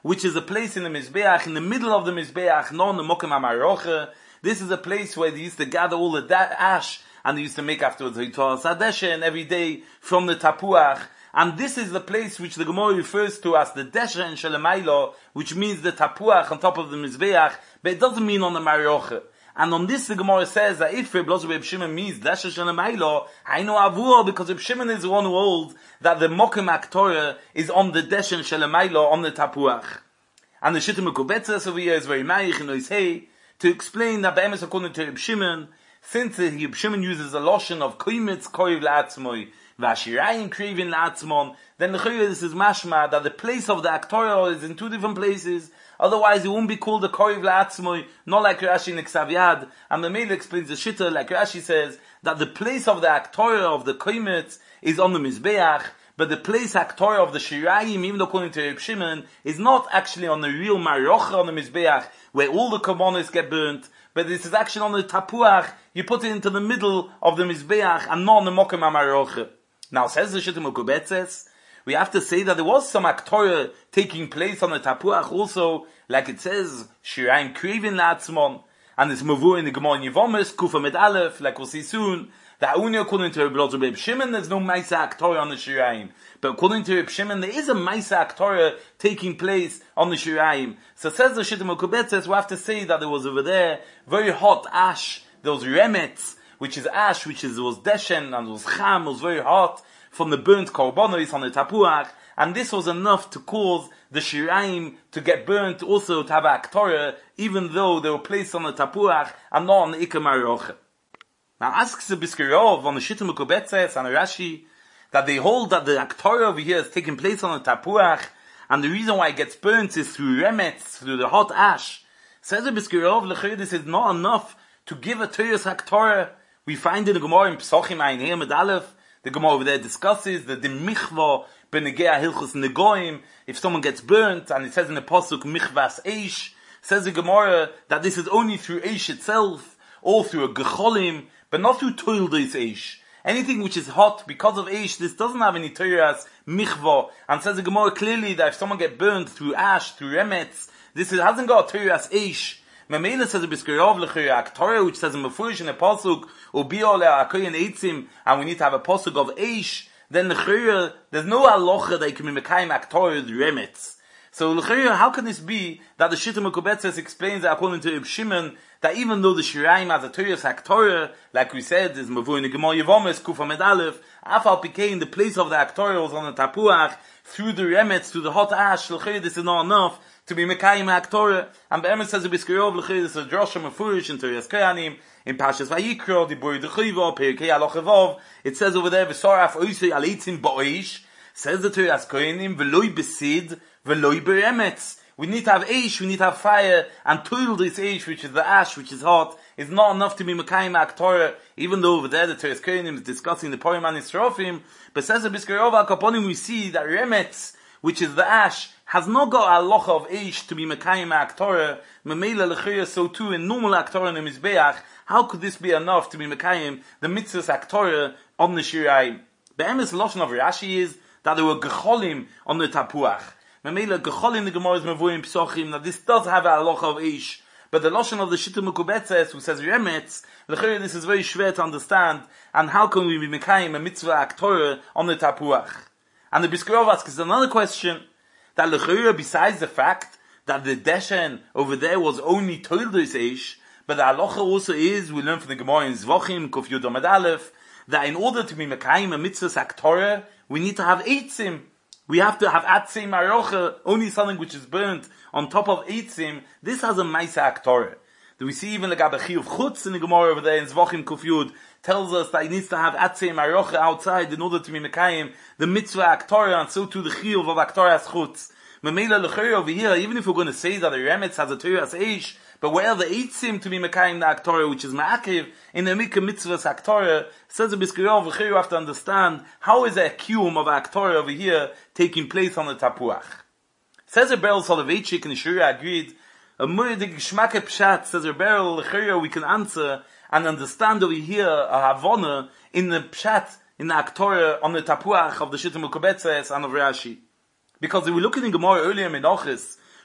which is a place in the Mizbeach, in the middle of the Mizbeach, non the Mokem HaMarocha. This is a place where they used to gather all the da- ash, and they used to make afterwards Ritual Sadeshen every day from the Tapuach. And this is the place which the Gemara refers to as the Deshen Shalemailo, which means the Tapuach on top of the Mizbeach, but it doesn't mean on the Marocha. And on this the Gemara says that if Reb Reb Shimon means Deshen Shalemailo, I know Avur, because Reb Shimon is the one who holds that the Mokem HaKtorah is on the Deshen Shalemailo, on the Tapuach. And the Shittim Mekubetzes over here is very ma'ich in Oisei, to explain that Be'emes according to Reb Shimon, since Reb Shimon uses a lotion of Koimitz Koiv La'atzmoi, Vashirayim Krivin La'atzmon, then the this is mashma that the place of the Aktorah is in two different places. Otherwise, it won't be called the Koiv La'atzmoi, not like Rashi in Ksav Yad. And the Meila explains the Shitta, like Rashi says, that the place of the Aktorah of the Koimitz is on the Mizbeach, but the place Aktorah of the Shirayim, even according to Reb Shimon, is not actually on the real Marocha on the Mizbeach, where all the Korbanos get burnt, but this is actually on the Tapuach. You put it into the middle of the Mizbeach and not on the Mokem HaMarocha. Now, says the Shittim Mekubetzes, we have to say that there was some Aktorah taking place on the Tapuach also, like it says, Shirayim Krivin La'atzmon, and it's Mavur in the Gemara in Yevomis, Kufa Med Aleph, like we'll see soon, that only according to Reb Shimon, there's no Maisa Aktorah on the Shirayim. But according to Reb Shimon, there is a Maisa Aktorah taking place on the Shirayim. So says the Shittim Mekubetzes, we have to say that there was over there very hot ash, there was remetz, which is ash, which is, was deshen, and was cham, was very hot, from the burnt korbanos on the tapuach, and this was enough to cause the shirayim to get burnt, also to have a aktorah, even though they were placed on the tapuach, and not on the ikar marocha. Now asks the Biskirov on the Shittim Mekubetzes and Rashi, that they hold that the aktorah over here is taking place on the tapuach, and the reason why it gets burnt is through remetz, through the hot ash. Says the Biskirov, l'chayr, this is not enough to give a Teres Haktorah. We find in the Gemara in Pesachim Ayin Her Med Aleph, the Gemara over there discusses that the Michva Benegea Hilchos Negoim, if someone gets burnt, and it says in the Pasuk Michvas Eish, says the Gemara that this is only through Eish itself, or through a Gecholim, but not through Toildos Eish. Anything which is hot because of Eish, this doesn't have any Teres Michva, and says the Gemara clearly that if someone gets burnt through ash, through Remetz, this is, hasn't got a Teres Eish. Memela says a Biskirov l'chayr Aktorah, which says in Mefurish in the pasuk Ubiol Akoyin Eitzim, and we need to have a pasuk of Eish. Then l'chayr, there's no halacha that you can be mekayim Aktorah the remetz. So l'chayr, how can this be that the Shittim Mekubetzes explains that according to Reb Shimon, that even though the Shirayim has a Teres Aktorah, like we said, is Mavur in the Gemara Yevomis Kufa Med Aleph, Afal Pikein, the place of the Aktorah was on the Tapuach through the remetz, through the hot ash. L'chayr, this is not enough to be Mekayim HaKtorah. And Be'emes says a Biskirov l'chayr, this is a Drosha Mefurish in Teres Koyanim, in Pashas Vayikro, the Buri Dechiva, Perikei Alochevov. It says over there, V'soraf oisei al eitzim ba'oish, says the Teres Koyanim, V'loi besid, V'loi beremetz. We need to have Eish, we need to have fire, and toil this Eish, which is the ash, which is hot, is not enough to be Mekayim HaKtorah, even though over there the Teres Koyanim is discussing the Purim and Yisrofim. But says the Biskirov HaKaponim, we see that remetz, which is the ash, has not got a locha of Eish to be Mekayim HaKtorah. Memela l'chayr, so too in normal Aktorah in the Mizbeach, how could this be enough to be Mekayim the mitzvahs Aktorah on the Shirayim? The emes lashon of Rashi is that there were gecholim on the Tapuach. Memela gecholim, the Gemara is Mevuim Pesachim, that this does have a locha of Eish. But the lashon of the Shittim Mekubetzes, who says remetz, l'chayr, this is very schwer to understand, and how can we be Mekayim a mitzvah Aktorah on the Tapuach? And the Biskirov asks another question, that l'chayr, besides the fact that the deshen over there was only Toildos Eish, but the halacha also is, we learn from the Gemara in Zvachim, Kuf Yud Amud Aleph, that in order to be Mekayim a mitzvah Aktorah, we need to have Eitzim. We have to have Atzei Marocha, only something which is burnt on top of Eitzim. This has a Maisa Aktorah. Do we see even the Gabachi of Chutz in the Gemara over there in Zvachim Kuf Yud, tells us that he needs to have Atzei Marocha outside in order to be Mekayim the mitzvah Aktorah, and so too the Chiyuv of Aktorah's Chutz. Memela l'chayr over here, even if we're going to say that the Remetz has a Teres Eish, but where the Eitzim to be Mekayim the Aktorah, which is Ma'akiv, in the Mikah Mitzvah's Aktorah, says the Biskirov, l'chayr, you have to understand, how is a Kiyum of Aktorah over here taking place on the Tapuach? Says the Beryl Soloveitchik, and Shura agreed, a Muridig Shmake Pshat, says the Beryl, l'chayr, we can answer and understand over here a Havana in the Pshat, in the Aktorah, on the Tapuach of the Shittim Mekubetzes and of Rashi. Because if we look in the Gemara earlier in Menachos,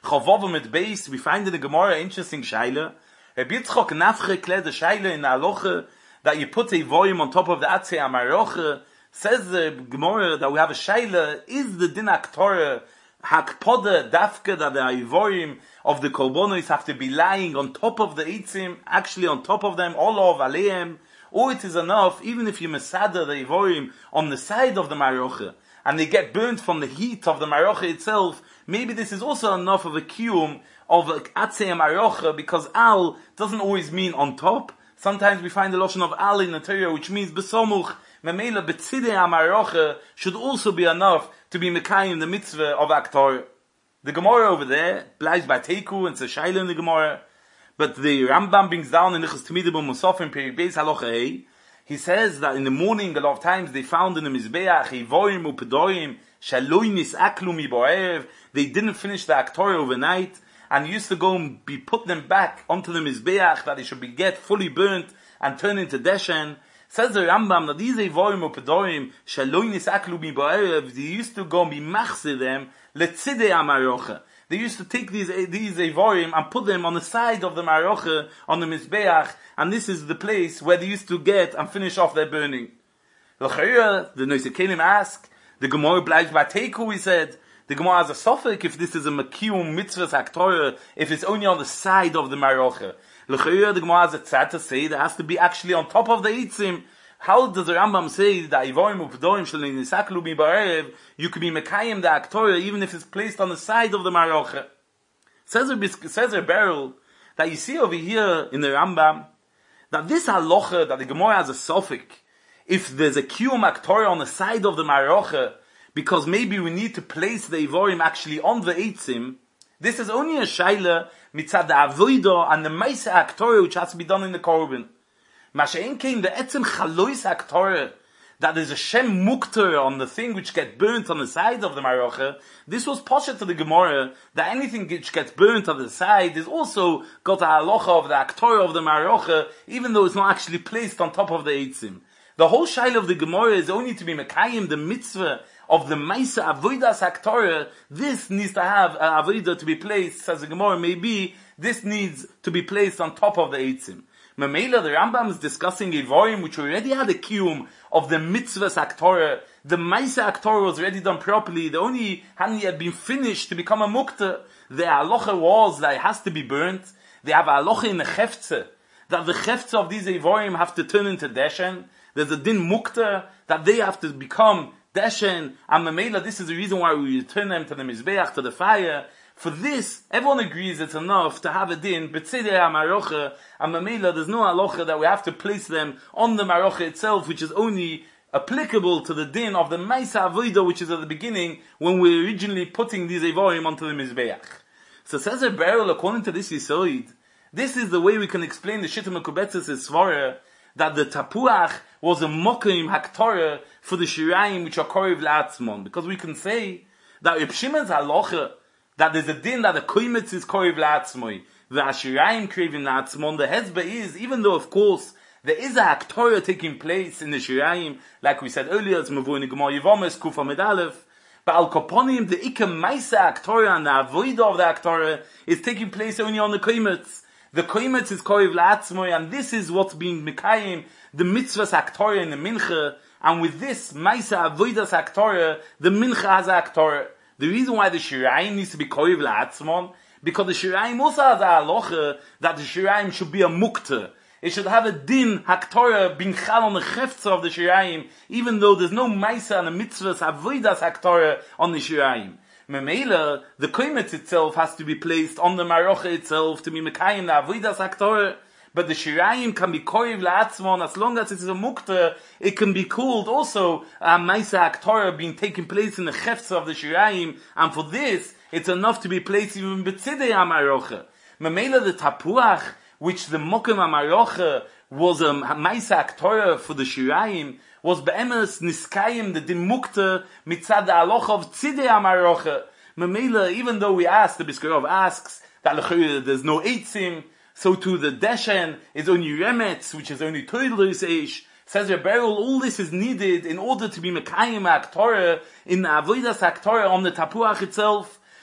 Chavova mit Beis, we find in the Gemara interesting shaila. Rabbi Yitzchok nafche kled the shaila in the halacha that you put a volume on top of the atzei amaroche. Says the Gemara that we have a shaila, is the din aktorah hakpoda dafka that the ivorim of the korbanos have to be lying on top of the eitzim, actually on top of them, all of aleim, or it is enough, even if you masada the ivorim on the side of the maroche, and they get burnt from the heat of the maroche itself, maybe this is also enough of a kiyum of atzei maroche, because al doesn't always mean on top. Sometimes we find the lotion of al in the Torah, which means besomuch. Memela betzidei amaroche should also be enough to be mekayim the mitzvah of aktor. The Gemara over there bleibt by Teiku and Seshaila in the Gemara, but the Rambam brings down in Nichas Tmidim Musafim Perek Beis Halacha Hey. He says that in the morning a lot of times they found in the mizbeach ivorim upedorim shaloi nisaklu miboerev. They didn't finish the aktor overnight, and used to go and be put them back onto the mizbeach that they should be get fully burnt and turned into deshen. Says the Rambam that these Eivorim or Pedorim, Shaloi Nisaklu Miboerev, they used to go and be machse them, Letzidei Amaroche. They used to take these these Eivorim and put them on the side of the Maroche, on the Mizbeach, and this is the place where they used to get and finish off their burning. L'chayra, the Noisikenim ask, the Gemara bleibt by Teiku, he said, the Gemara has a suffix if this is a Makiyum Mitzvahs Haktorah, if it's only on the side of the Maroche. L'chayra, the Gemara has a tzad to say that has to be actually on top of the Eitzim. How does the Rambam say that Ivorim Upedorim Shalei Nisaklu Miboerev, you could be Mekayim the Aktorah even if it's placed on the side of the Maroche? Says a Beryl that you see over here in the Rambam that this halacha that the Gemara has a suffix, if there's a Kiyum Aktorah on the side of the Maroche, because maybe we need to place the Ivorim actually on the Eitzim, this is only a shaila mitzad the avodah and the ma'aseh aktorah which has to be done in the korban. Mashein came the etzem chalois aktorah that there's a shem mukter on the thing which gets burnt on the side of the maroche. This was poshet to the Gemara that anything which gets burnt on the side is also got a halacha of the aktorah of the maroche, even though it's not actually placed on top of the eitzim. The whole shaila of the Gemara is only to be mekayim the mitzvah of the Maisa Avodas Haktorah. This needs to have a Avodah to be placed, says the Gemara, maybe this needs to be placed on top of the Eitzim. Memela, the Rambam is discussing Ivorim, which already had a kiyum of the Mitzvahs Haktorah. The Maisa Haktorah was already done properly. The only Hani had been finished to become a Mukta. The halacha was that it has to be burnt. They have a halacha in the Cheftze, that the Cheftze of these Ivorim have to turn into Deshen. There's a din Mukta, that they have to become Deshen, and Mamela, this is the reason why we return them to the Mizbeach, to the fire. For this, everyone agrees it's enough to have a din, B'tzidei HaMaroche, and Mamela, there's no halacha that we have to place them on the Maroche itself, which is only applicable to the din of the Maisa Avodah, which is at the beginning, when we're originally putting these Evorim onto the Mizbeach. So says a Beryl, according to this Yisoid, this is the way we can explain the Shittim HaKubetzes Svara, that the Tapuach was a Mokim Haktorah for the Shirayim which are Korev La'atzmon. Because we can say that Reb Shimon's halacha, that there's a din that the Koimetz is Korev La'atzmoi, the Shirayim Korev La'atzmon, the Hezbah is, even though of course there is a Haktorah taking place in the Shirayim, like we said earlier, it's Mavur in the Gemara Yevomes, Kufa Medalef, but Al Koponim, the Ikem Maisa Haktorah and the Avodah of the Haktorah is taking place only on the Koimetz. The Koimetz is Korev La'atzmoi, and this is what's being Mekayim, the Mitzvahs Haktorah in the Mincha, and with this Maisa Avodas Haktorah, the Mincha has a Haktorah. The reason why the Shirayim needs to be Korev La'atzmon, because the Shirayim also has a halacha that the Shirayim should be a Mukta. It should have a din Haktorah being chal on the Cheftze of the Shirayim, even though there's no Maisa and the Mitzvahs Avodas Haktorah on the Shirayim. Memela, the Koimetz itself has to be placed on the Maroche itself to be Mekayim the Avodas Haktorah, but the Shirayim can be Korev La'atzmon, as long as it is a Mukta, it can be called also a Maisa Haktorah being taking place in the Cheftze of the Shirayim, and for this, it's enough to be placed even B'tzidei HaMaroche. Memela, the Tapuach, which the Mokim HaMaroche was a Maisa Haktorah for the Shirayim, was be'emes niskayim the din mukta mitzad the halacha of tzidei hamaroche. Memela, even though we asked, the Biskarov asks that there's no eitzim, so to the deshen is only remetz, which is only toidlus eish. Says Rebbeinu, all this is needed in order to be mekayim haktorah in the avodas haktorah on the tapuach itself.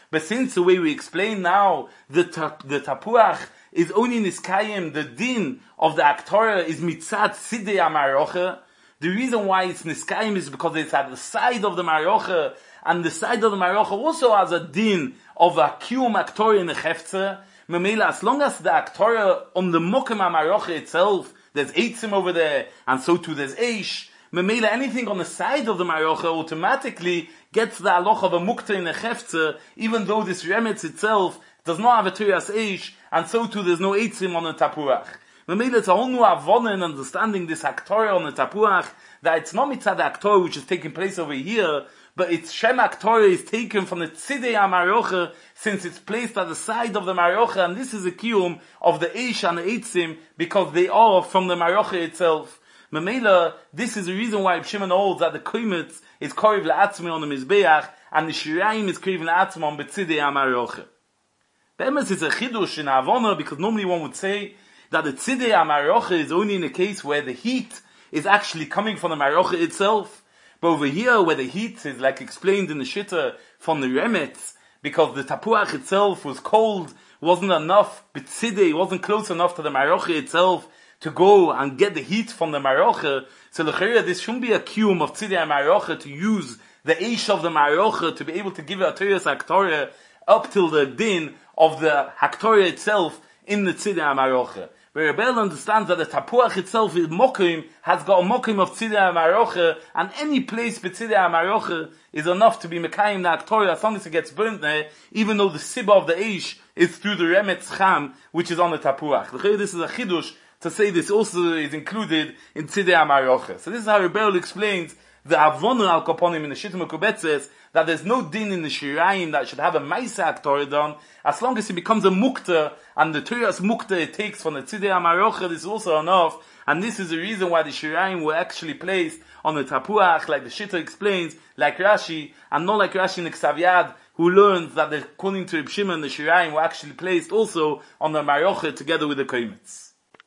But since the way we explain now, the ta- the tapuach is only niskayim, the din of the aktorah is mitzat sidei amaroche. The reason why it's niskayim is because it's at the side of the maroche, and the side of the maroche also has a din of a kiyum aktorah in the cheftze. Memela, as long as the aktorah on the mokem amaroche itself, there's eitzim over there, and so too there's eish. Memela, anything on the side of the maroche automatically gets the aloch of a mukta in a cheftze, even though this remetz itself does not have a tuyas eish, and so too there's no eitzim on the tapuach. Memela, it's a whole new avon in understanding this aktorah on the tapuach, that it's not mitzad the aktorah which is taking place over here, but it's Shem aktorah is taken from the tzidei amaroche, since it's placed at the side of the maroche, and this is a kiyum of the eish and the eitzim, because they are from the maroche itself. Memela, this is the reason why Shimon holds that the koimetz is koriv la'atzmi on the mizbeach, and the shirayim is koriv la'atzmi on betzidei amaroche. Be'emes is a chidush in Avona, because normally one would say that the tzidei amaroche is only in a case where the heat is actually coming from the maroche itself. But over here, where the heat is, like explained in the shitta, from the remetz, because the tapuach itself was cold, wasn't enough, betzidei, wasn't close enough to the maroche itself, to go and get the heat from the maroche. So l'chayra, this shouldn't be a kiyum of tzidei maroche to use the eish of the maroche to be able to give a toyas haktorah up till the din of the haktorah itself in the tzidei maroche. Where Rebel understands that the tapuach itself is mokim, has got a mokim of tzidei maroche, and any place b'tzidei maroche is enough to be mekayim the haktorah as long as it gets burnt there, even though the sibah of the eish is through the remetz cham, which is on the tapuach. L'chayra, this is a chidush to say this also is included in tzidei amaroche. So this is how Rebel explains the avonu al kaponim in the Shittim Mekubetzes, that there's no din in the shirayim that should have a maisa aktorah done, as long as it becomes a mukta, and the tuyas mukta it takes from the tzidei amaroche, this is also enough, and this is the reason why the shirayim were actually placed on the tapuach, like the Shitta explains, like Rashi, and not like Rashi in the Ksav Yad, who learns that according to Reb Shimon, the shirayim were actually placed also on the maroche together with the koimetz.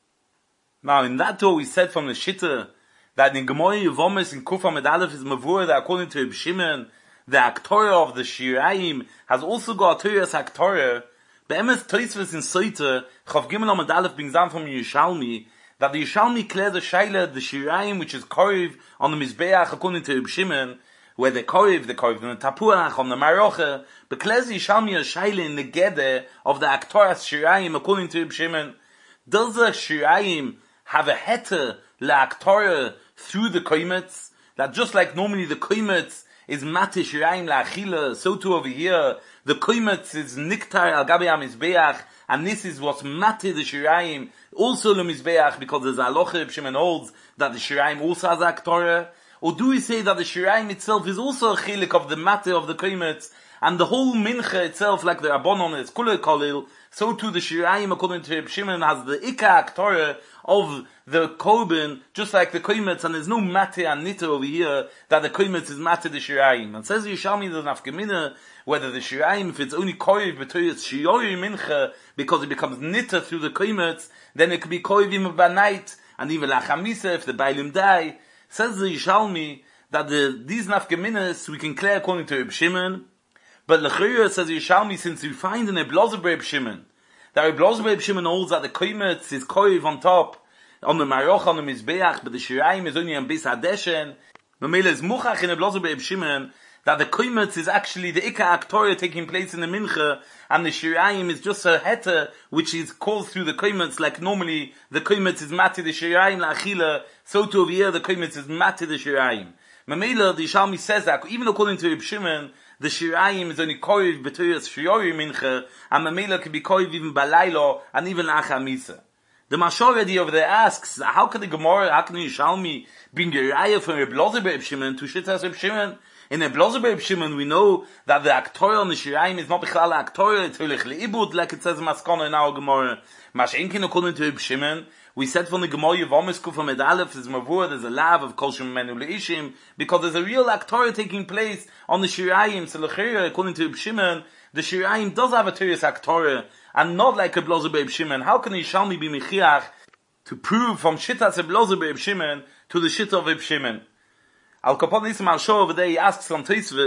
Now, in that door we said from the Shitta that in Gemara Yevomes in Kufa Med Aleph is mavur that according to Reb Shimon, the aktorah of the shirayim has also got a tuyas aktorah. Be'emes Tosfos in Soita Chav Gimel Med Aleph brings down from Yerushalmi that the Yerushalmi clears the shaila the shirayim which is koriv on the mizbeach according to Reb Shimon, where the koriv the koriv on the tapuach on the maroche, but clears the Yerushalmi a shaila in the gede of the aktorah shirayim according to Reb Shimon. Does the shirayim have a heter la'aktorah through the koimetz, that just like normally the koimetz is mate shirayim la'achila, so too over here the koimetz is niktar al gabi ha-mizbeach, and this is what's mate the shirayim also le-mizbeach, because there's a halacha Reb Shimon holds that the shirayim also has aktorah. Or do we say that the shirayim itself is also a chilik of the mate of the koimetz, and the whole mincha itself, like the Rabbanon is kule kolil, so too the shirayim according to Reb Shimon has the ikka aktorah of the korban, just like the koimetz, and there's no mate and nita over here that the koimetz is mate the shirayim. And says Yerushalmi the nafkamina whether the shirayim, if it's only koiv b'toyas shiyori mincha, because it becomes nita through the koimetz, then it could be koiv even by night, and even lachamisa if the bailim die. Says the Yerushalmi that the these nafkaminas we can clear according to Reb Shimon, but l'chayra says Yerushalmi, since we find in a blazer Reb Shimon that Reb Blazer Reb Shimon holds that the koimetz is koiv on top, on the maroch, on the mizbeach, but the shirayim is only on Beis Hadeshen. Mamela is muchach in a Blazer Reb Shimon that the koimetz is actually the ikka aktorah taking place in the mincha, and the shirayim is just a heter which is called through the koimetz, like normally the koimetz is mati the shirayim la'achila, so to over here the koimetz is mati the shirayim. Mamela, the Yerushalmi says that even according to Reb Shimon, the shirayim is only koiv b'toyas shiyori mincha, and Mamela can be koiv even balaylo and even achar misa. The Mashoredi over there asks, how can the Gemara, how can the Yerushalmi bring a raya from Reb Blazer Reb Shimon to Shittas Reb Shimon? In Reb Blazer Reb Shimon we know that the aktorah on the shirayim is not bichlal aktorah, it's holich leibud, like it says in Maskana in our Gemara. Mashenkin according to Reb Shimon, we said from the Gemara Yevomes Kufa Med Aleph is mavur, there's a lav of kol shem menu leishim, because there's a real aktorah taking place on the shirayim. So l'chayra, according to Reb Shimon, the shirayim does have a tuyas aktorah, and not like Reb Blazer Reb Shimon. How can Yerushalmi be mechiach to prove from Shittas Reb Blazer Reb Shimon to the Shitta of Reb Shimon? Al Kapon Nisim Al Shor over there he asks on Tosfos,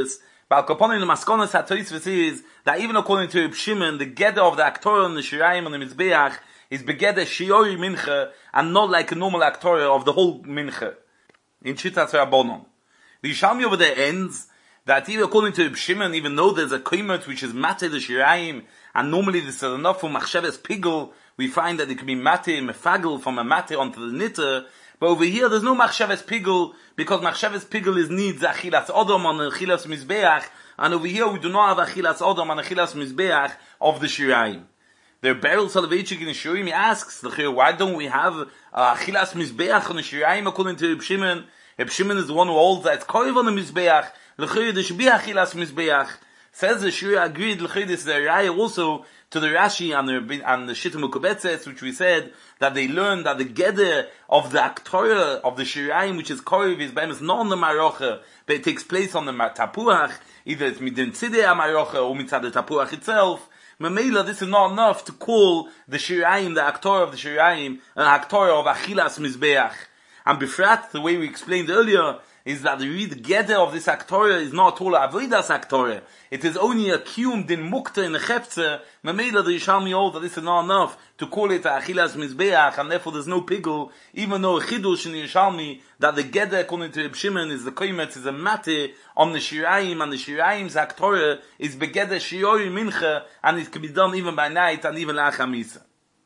But Al-Kaponim, the Maskonas HaToisves is that even according to Reb Shimon, the Geder of the Aktorah and the Shirayim and the Mizbeach is Begeder Shiori Mincha and not like a normal Aktorah of the whole Mincha. In Shittas Rabbanon. The Yishalmi over there ends that even according to Reb Shimon, even though there's a koimet which is mate the Shirayim, and normally this is enough for Machsheves Pigel, we find that it can be mate, mefagel from a mate onto the nitter, but over here there's no Machsheves Pigel, because Machsheves Pigel is needs Achilas Odom and Achilas Mizbeach, and over here we do not have Achilas Odom and Achilas Mizbeach of the Shirayim. The Beryl Soloveitchik in the Shurim, he asks, why don't we have uh, Achilas Mizbeach on the Shirayim according to Reb Shimon? Reb Shimon is the one who holds that it's Koiv on the Mizbeach, L'chir there should be Achilas Mizbeach. Says the Shuri agreed, L'chir this is a Raya also to the Rashi and the, and the Shittim Ukubetzes, which we said that they learned that the Geder of the Aktorah of the Shirayim, which is Koiv, is Be'emes not on the Marocha, but it takes place on the Tapuach, either it's Midin Tzidei HaMarocha or Mitzad the Tapuach itself. Mamela, this is not enough to call the Shirayim, the Aktorah of the Shirayim, an Aktorah of Achilas Mizbeach. And Befrat, the way we explained earlier, is that the read Geder of this Aktorah is not all Avodas Aktorah. It is only a Kiyum din Mukta in the Cheptze. Mamela, the Yishalmi hold that this is not enough to call it Achilas Mizbeach, and therefore there's no pigul, even though a Chidush in the Yishalmi, that the Geder, according to Reb Shimon, is the Koimetz, is a Mate on the Shirayim, and the Shirayim's Aktorah is Begeder Shiori Mincha, and it can be done even by night, and even La'achamisa.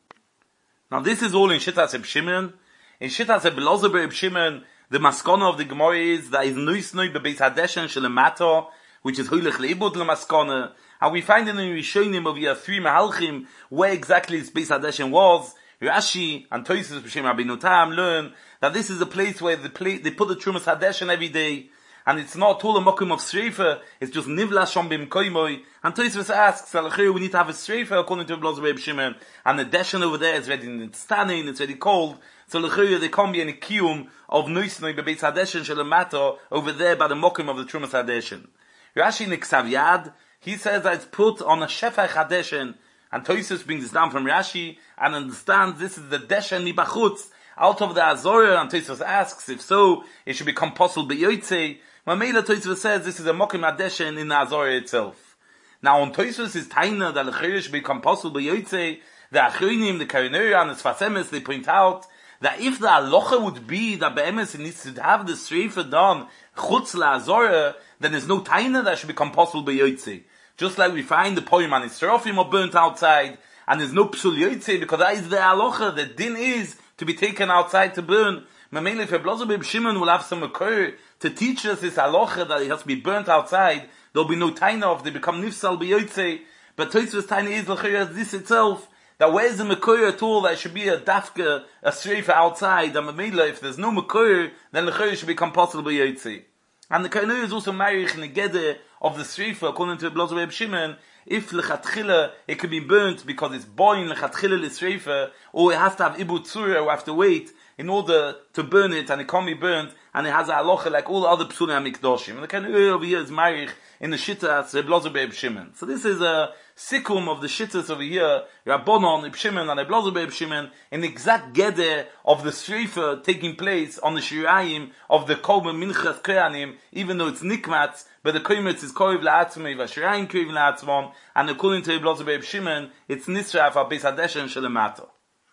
Now this is all in Shittas Reb Shimon. In Shittas Reb Elazar Reb Shimon, the maskana of the Gemara is that is nois noi bebeis hadeshen shelemato, which is hoilich leibud lemaskana. And we find in the Rishonim of your three mahalchim where exactly this beis hadeshen was. Rashi and Tosfos B'Shem Rabbeinu Tam learn that this is a place where the play, they put the trumas hadeshen every day, and it's not all a mokum of sreifa. It's just nivla shom bim koimoy. And Tosfos asks, we need to have a sreifa according to Elazar Reb Shimon, and the deshen over there is ready, it's standing, it's very cold. So l'chayr there can't be any kiyum of noisnoi bebeis hadeshen shelemato over there by the mokum of the trumas hadeshen. Rashi Niksav Yad, he says that it's put on a shefach hadeshen, and Tosfos brings this down from Rashi and understands this is the deshen mibachutz out of the Azorah, and Tosfos asks if so it should become possible beyotzei. Mamela Tosfos says this is a mokum hadeshen in the Azorah itself. Now on Tosfos is taina that l'chayr should become possible beyotzei. The Achronim, the Karinur and the Sfasemes, they point out that if the halacha would be that be'emes it needs to have the sreifa done chutz la'azorah, then there's no taina that should become possible be'yotzei. Just like we find the poyim and Yisrofim are burnt outside, and there's no psul yotzei because that is the halacha. The din is to be taken outside to burn. Mamela, if Elazar Reb Shimon will have some occur to teach us this halacha that it has to be burnt outside, there'll be no taina of they become nifsal be'yotzei. But Tosfos taina is l'chayr this itself. That where's the Mekoyer at all that should be a dafka, a streifa outside, and Mamela, if there's no Mekoyer, then the Mekoyer should become possible by Yotzi. And the Kainur is also married in the Gede of the streifa, according to Elazar Reb Shimon, if lechatchila, it can be burnt because it's boin lechatchila l'streifa, or it has to have ibu tzura, or have to wait in order to burn it, and it can't be burnt, and it has a halacha like all the other psulim hamikdoshim. And the Kainur over here is married in the Shittas Elazar Reb Shimon. So this is a sikum of the Shittas over here, Rabbanon, Reb Shimon, and Elazar Reb Shimon, in the exact geder of the Shreifa taking place on the Shirayim of the Korban Minchas Koyanim, even though it's Nikmatz, but the Koimetz is Koiv La'atzmei, Vashirayim Koiv La'atzmon, and according to Elazar Reb Shimon, it's Nisra for Beis Hadeshen Shelemato.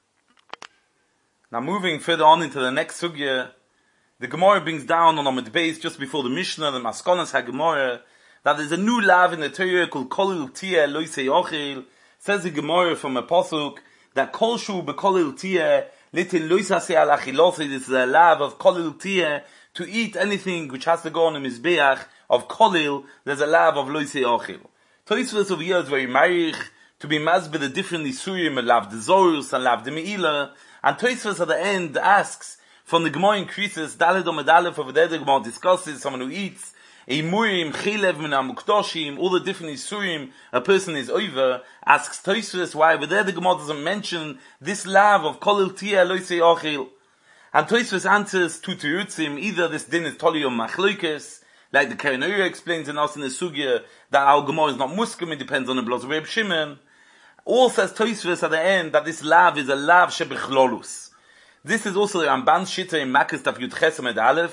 Now moving further on into the next sugya, the Gemara brings down on Amud Beis, just before the Mishnah, the Maskonas HaGemara, that there's a new lav in the Torah called Kolil Tia Loisei Ochil. Says the Gemara from a pasuk that Kolshu beKolil Tia Litin Loisase Al Achilosi. This is a lav of Kolil Tia to eat anything which has to go on a mizbeach of Kolil. There's a lav of Loisei Ochil. Tosfos over here is very marich to be mazbeh the different isurim, a lav de zorus and lav de meila. And Tosfos at the end asks from the Gemara increases Daled Omid Aleph over there. The Gemara discusses someone who eats Eimurim, Chilev, Min HaMukdoshim, all the different Isurim a person is over, asks Tosfos why, but there the Gemara doesn't mention this lav of Kolil Tia Loisei Ochil. And Tosfos answers two Terutzim, either this din is Toliyom Machloikes, like the Karinur explains in us in the Sugya, that our Gemara is not Muskim, it depends on the Elazar Reb Shimon. All says Tosfos at the end that this lav is a lav shebechlolus. This is also the Ramban Shitta in Makis Daf Yud Ches Amud Aleph,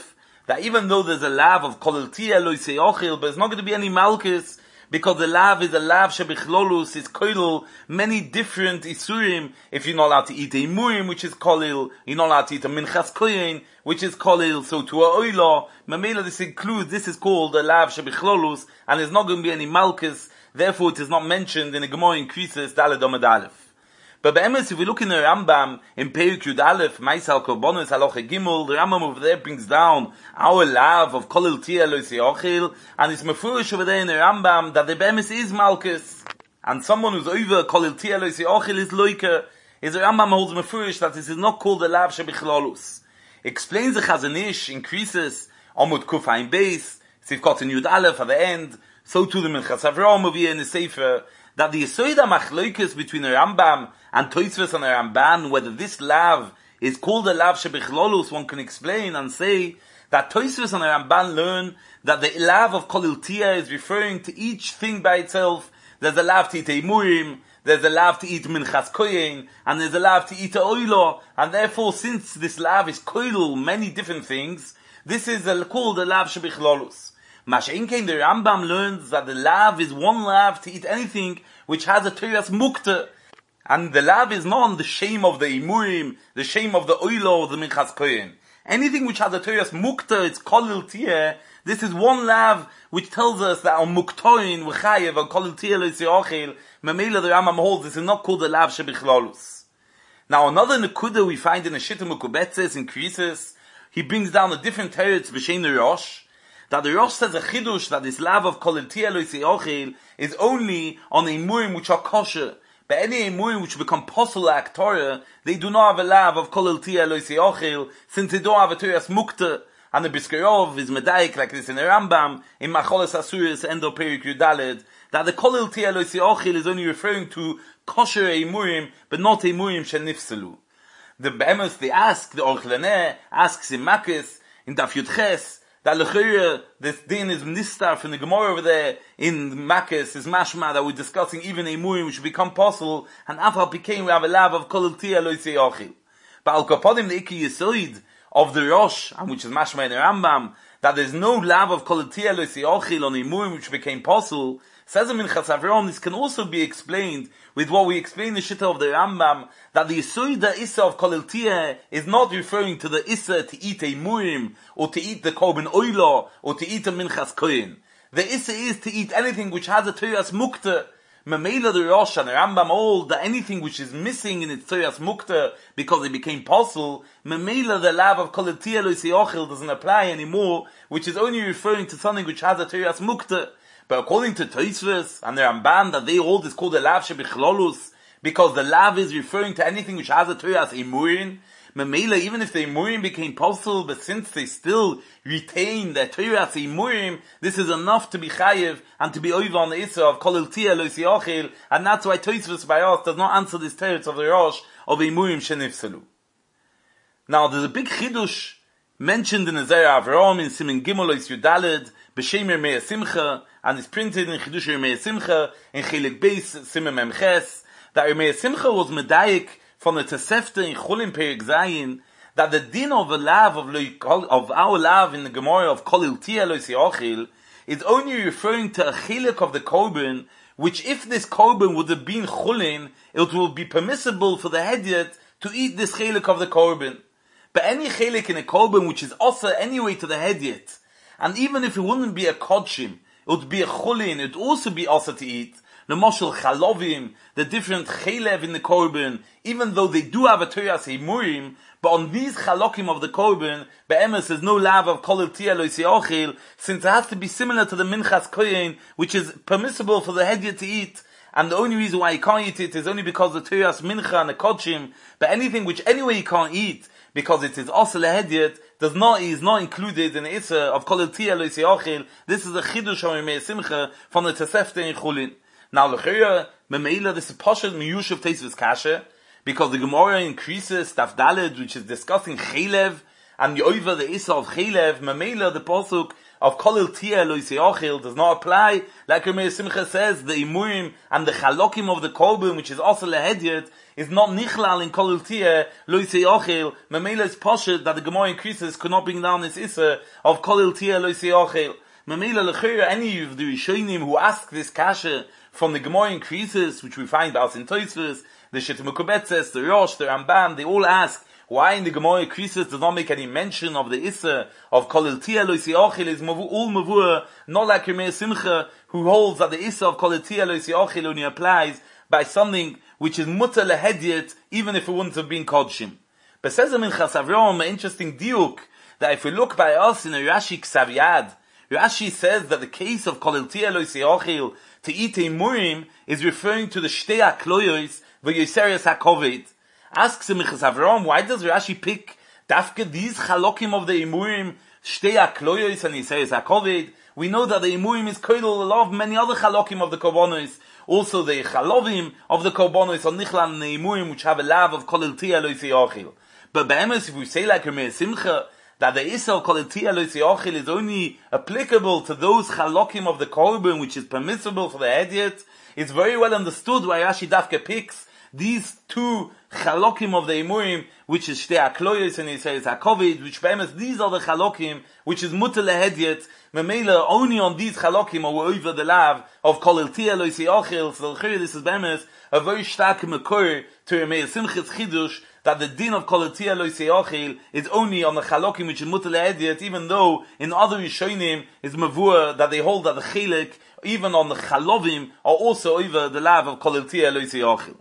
that even though there's a lav of kolel tia lo yisei ochil, but it's not going to be any malchus, because the lav is a lav shebichlolus, is koilel many different isurim. If you're not allowed to eat a murim, which is kolel, you're not allowed to eat a minchas koyin, which is kolel, so to a oila, mamela this includes, this is called a lav shebichlolus, and there's not going to be any malchus, therefore it is not mentioned in the Gemara in Krisis, Daled Omid Aleph. But be'emes, if we look in the Rambam, in Perek Yud Aleph, Maisal Korbanos Halacha Gimel, the Rambam over there brings down our love of Kolel Tia Lo Yisei Ochil, and it's mefurish over there in the Rambam that the be'emes is Malchus, and someone who's over Kolel Tia Lo Yisei Ochil is Loike. Is the Rambam holds mefurish that this is not called the Lav Shebichlolus. Explains the Chazon Ish in Krisis, Amud Kuf Ein Beis, Sivkot in Yud Aleph at the end, so too the Minchas Avraham over here in the Sefer, that the Yesoida Machloikis between the Rambam and Tosfos and the Ramban, whether this lav is called a lav shebichlolus, one can explain and say that Tosfos and the Ramban learn that the lav of kolel tia is referring to each thing by itself. There's a lav to eat a murim, there's a lav to eat minchas koyin, and there's a lav to eat a oilo, and therefore since this lav is koilul many different things, this is a, called a lav shebichlolus. Masha'inkein, the Rambam learns that the lav is one lav to eat anything which has a Teras Mukta. And the lav is not on the shame of the Imurim, the shame of the Oilo, the Minchas Koyin. Anything which has a Teras Mukta, it's Kolel Tia. This is one lav which tells us that on Muktoin, V'chayev, on Kolel Tia, Lo Yisei Ochil, Mamela the Rambam holds, this is not called the lav Shebichlolus. Now another Nekuda we find in the Shittim Ukubetzes, in Krisis, he brings down a different teretz b'shem the Rosh, that the Rosh says a chidush that this lav of kolel tia lo yisei ochil is only on emurim which are kosher. But any emurim which become possible like Torah, they do not have a lav of kolel tia lo yisei ochil, since they don't have a Torah's mukta. And the Biskarov is medaik like this in the Rambam, in Macholes Asuris, Endo Perek Yud Daled, that the kolel tia lo yisei ochil is only referring to kosher emurim, but not emurim shenifselu. The Be'emes, they ask, the Orchleneh asks in Makis, in Daf Yud Ches, that Lechira, this din is nistar from the Gemara over there in Makis, is mashma that we're discussing even a murim which become possible, and after became we have a lav of kolel tia lo yisei ochil. But al kapodim the Ikki Yisoid of the Rosh, and which is mashma in the Rambam, that there's no lav of kolel tia lo yisei ochil on a murim which became possible, says in Minchas Avraham, this can also be explained with what we explain in the Shitta of the Rambam, that the Yisoida Issa of Kolel Tia is not referring to the Issa to eat a Murim, or to eat the Korban Oila, or to eat a Minchas Koyin. The Issa is to eat anything which has a Teras Mukta. Mamela the Rosh and the Rambam hold that anything which is missing in its Teras Mukta, because it became possible, Mamela the lav of Kolel Tia lo yisei ochil doesn't apply anymore, which is only referring to something which has a Teras Mukta. But according to Tosfos and the Ramban, that they hold is called the lav shebichlolus, because the lav is referring to anything which has a Torah as imurin. Memela, even if the imurim became possible, but since they still retain their Torah as imurim, this is enough to be chayiv and to be over on the issa of kolel tia lo yisei ochil, and that's why Tosfos by us does not answer this teretz of the Rosh of imurim shenifselu. Now, there's a big chidush mentioned in the Zera Avraham in Siman Gimel Yud Daled b'shem Yirmei Simcha, and it's printed in Chidush Yirmei Simcha in Chelik Beis Siman Mem Ches, that Yirmei Simcha was medayik from the Tosefta in Chulim Perek Zayin, that the din of a lav of, of our lav in the Gemara of kolel tia lo yisei ochil is only referring to a chelik of the korban, which if this korban would have been chulin, it will be permissible for the hedyot to eat this chelik of the korban. But any chelik in a korban which is also anyway to the hedyot, and even if it wouldn't be a kodshim, it would be a chulin, it would also be also to eat. The moshel chalovim, the different chelev in the korban, even though they do have a Torah seimurim, but on these chalokim of the korban, be'emes there's no lav of kolel tia lo yisei ochil, since it has to be similar to the minchas koyin, which is permissible for the hedyot to eat. And the only reason why you can't eat it is only because the Torah's mincha and the kodshim, but anything which anyway you can't eat, because it is also lehedyot, does not, is not included in the issa of kolel tia lo yisei ochil. This is a chidush of Yirmei Simcha from the Tosefta in Chulin. Now, l'chira, memela, this is Pashas Miyush of Tosfos Kasha, because the Gemara increases Daf Daled, which is discussing chelev, and over the Issa of Chelev, Mamela, the Pasuk of Kolil Tia Lo Yisei does not apply. Like Rameir Simcha says, the Imurim and the Chalokim of the Kolbun, which is also Lehedyet, is not Nichlal in Kolil Tia Lo Yisei Mamela is Poshet that the Gemara increases could not bring down this Issa of Kolil Tia Lo Yisei Mamela Lechira, any of the Rishonim who ask this kasha from the Gemara increases, which we find out in Tosfos, the Shetim Kubetzes, the Rosh, the Ramban, they all ask why in the Gemara Krisis does not make any mention of the Issa of Kolil Tia Lo Yisei Ochel is mavu, all mavur, not like Rameir Simcha, who holds that the Issa of Kolil Tia Lo Yisei Ochel only applies by something which is mutter lehedyet, even if it wouldn't have been kodshim. But says in Minchas Avraham, an interesting diuk, that if we look by us in a Rashi Ksav Yad, Rashi says that the case of Kolil Tia Lo Yisei Ochel to eat a murim is referring to the Shtei HaKloyos v'Yoserius HaKoved. Asks him Minchas Avraham, why does Rashi pick dafke these chalokim of the imurim, Shtei HaKloyos and Yoserius HaKoved? We know that the imurim is koidel a lot of many other chalokim of the korbanos. Also the chalovim of the korbanos are nichlan and the imurim which have a love of Kolil Tia Lo Yisei Ochel. But be'emes, if we say like Rameir Simcha, that the Issa of Kolil Tia Lo Yisei Ochel is only applicable to those chalokim of the korban which is permissible for the hedyet, it's very well understood why Rashi dafke picks these two chalokim of the imurim, which is Shtei HaKloyos and Yoserius HaKoved, which be'emes, these are the chalokim which is mutter lehedyet. Memela, only on these chalokim are over the lav of Kolil Tia Lo Yisei Ochel. So this is be'emes a very stark makor to Rameir Simcha's chidush, that the din of Kolil Tia Lo Yisei Ochel is only on the chalokim which is mutter lehedyet, even though in other Rishonim is mavur that they hold that the chilek, even on the chalovim, are also over the lav of Kolil Tia Lo Yisei Ochel.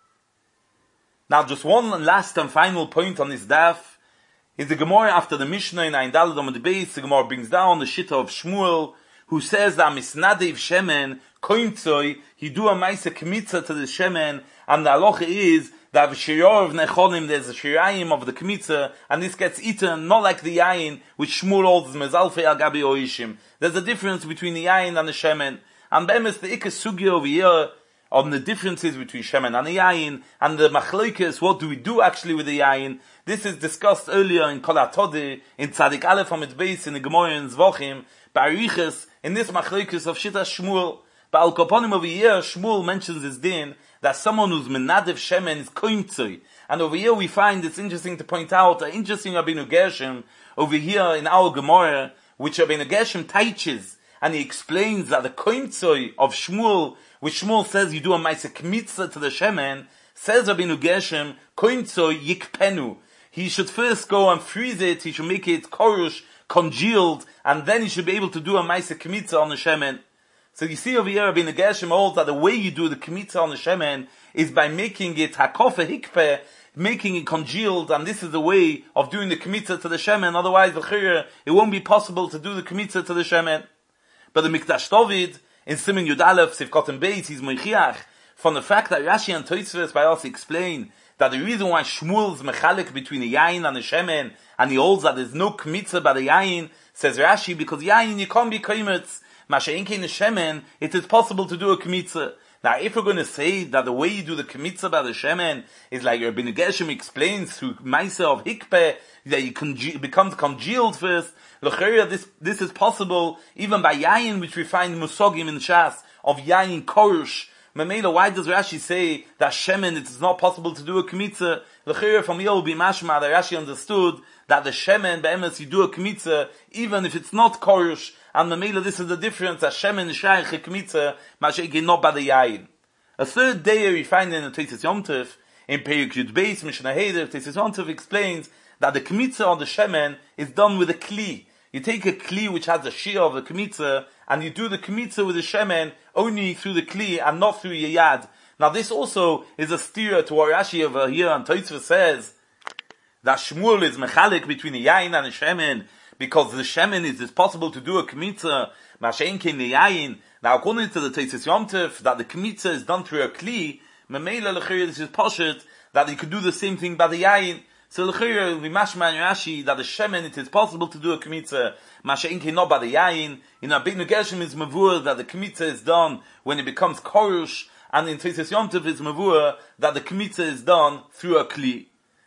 Now, just one last and final point on this daf is the Gemara after the Mishnah in Ein Daled on the base. The Gemara brings down the Shitta of Shmuel, who says that Misnadev Shemen Koimtzoi, he do a Maisa Kmitza to the Shemen, and the halacha is that V'shiror of Nechonim, there's a Shirayim of the Kmitza, and this gets eaten not like the Yain, which Shmuel holds Mezalfei Al Gabi Oishim. There's a difference between the Yain and the Shemen. And Be'emes, the Ikas Sugya over here, on the differences between Shemen and the Yain, and the Machlokes, what do we do actually with the Yain? This is discussed earlier in Kol HaTodeh, in Tzadik Aleph from its base, in the Gemara in Zvochim, by Ariches, in this Machlokes of Shita Shmuel. But Al Koponim over here, Shmuel mentions this din, that someone who's Menadev Shemen is Koimtzoi. And over here we find, it's interesting to point out, an interesting Rabbeinu Gershom, over here in our Gemara, which Rabbeinu Gershom teaches, and he explains that the Koimtzoi of Shmuel, which Shmuel says you do a Maisa Kmitza to the Shemen, says Rabbeinu Gershom, Koimtzoi Yikpenu. He should first go and freeze it, he should make it korush, congealed, and then he should be able to do a Maisa Kmitza on the Shemen. So you see over here, Rabbeinu Gershom holds that the way you do the Kmitza on the Shemen is by making it Hakofe Hikpeh, making it congealed, and this is the way of doing the Kmitza to the Shemen. Otherwise, it won't be possible to do the Kmitza to the Shemen. But the Mikdash David, in Siman Yud Aleph, Sivkot and Beis, he's Moichiach, from the fact that Rashi and Tosfos by us explain that the reason why Shmuel's mechalik between the Yain and the Shemen, and he holds that there's no Kmitza by the Yain, says Rashi, because Yain, you can't be Kaimetz. Masha'inke in the Shemen, it is possible to do a Kmitza. Now, if we're going to say that the way you do the Kmitza by the Shemen is like Rabbeinu Gershom explains through Maisa of Hikpeh, that you conge- becomes congealed first, this, this is possible even by Yain, which we find Musogim in Shas, of Yain Korush. Mamela, why does Rashi say that Shemen, it is not possible to do a Kmitza? L'chira from here will be mashma that Rashi understood that the Shemen, be'emes, you do a Kmitza, even if it's not Korush, and Mamela, this is the difference, that Shemen is Shaykh a Kmitza, masha'ike not by the Yain. A third day we find in the Tosfos Yom Tov, in Perek Yud Beis, Mishnah Heder, Tosfos Yom Tov explains that the Kmitza on the Shemen is done with a Kli. You take a Kli which has a Shia of the Kmitza, and you do the Kmitza with the Shemen only through the Kli and not through your Yad. Now this also is a steer to what Rashi over here and Tosfos says, that Shmuel is mechalik between the Yain and the Shemen, because the Shemen is, it's possible to do a Kmitza, Masha'inke in the Yain. Now according to the Tosfos Yom Tov, that the Kmitza is done through a Kli, Memela l'chira, this is Poshet, that you could do the same thing by the Yain. So l'chira, we mashma in Rashi, that the Shemen, it is possible to do a Kmitza, Masha'inke not by the Yain. In Rabbeinu Gershom is Mavur, that the Kmitza is done when it becomes Korush, and in Tosfos Yom Tov is Mavur, that the Kmitza is done through a Kli.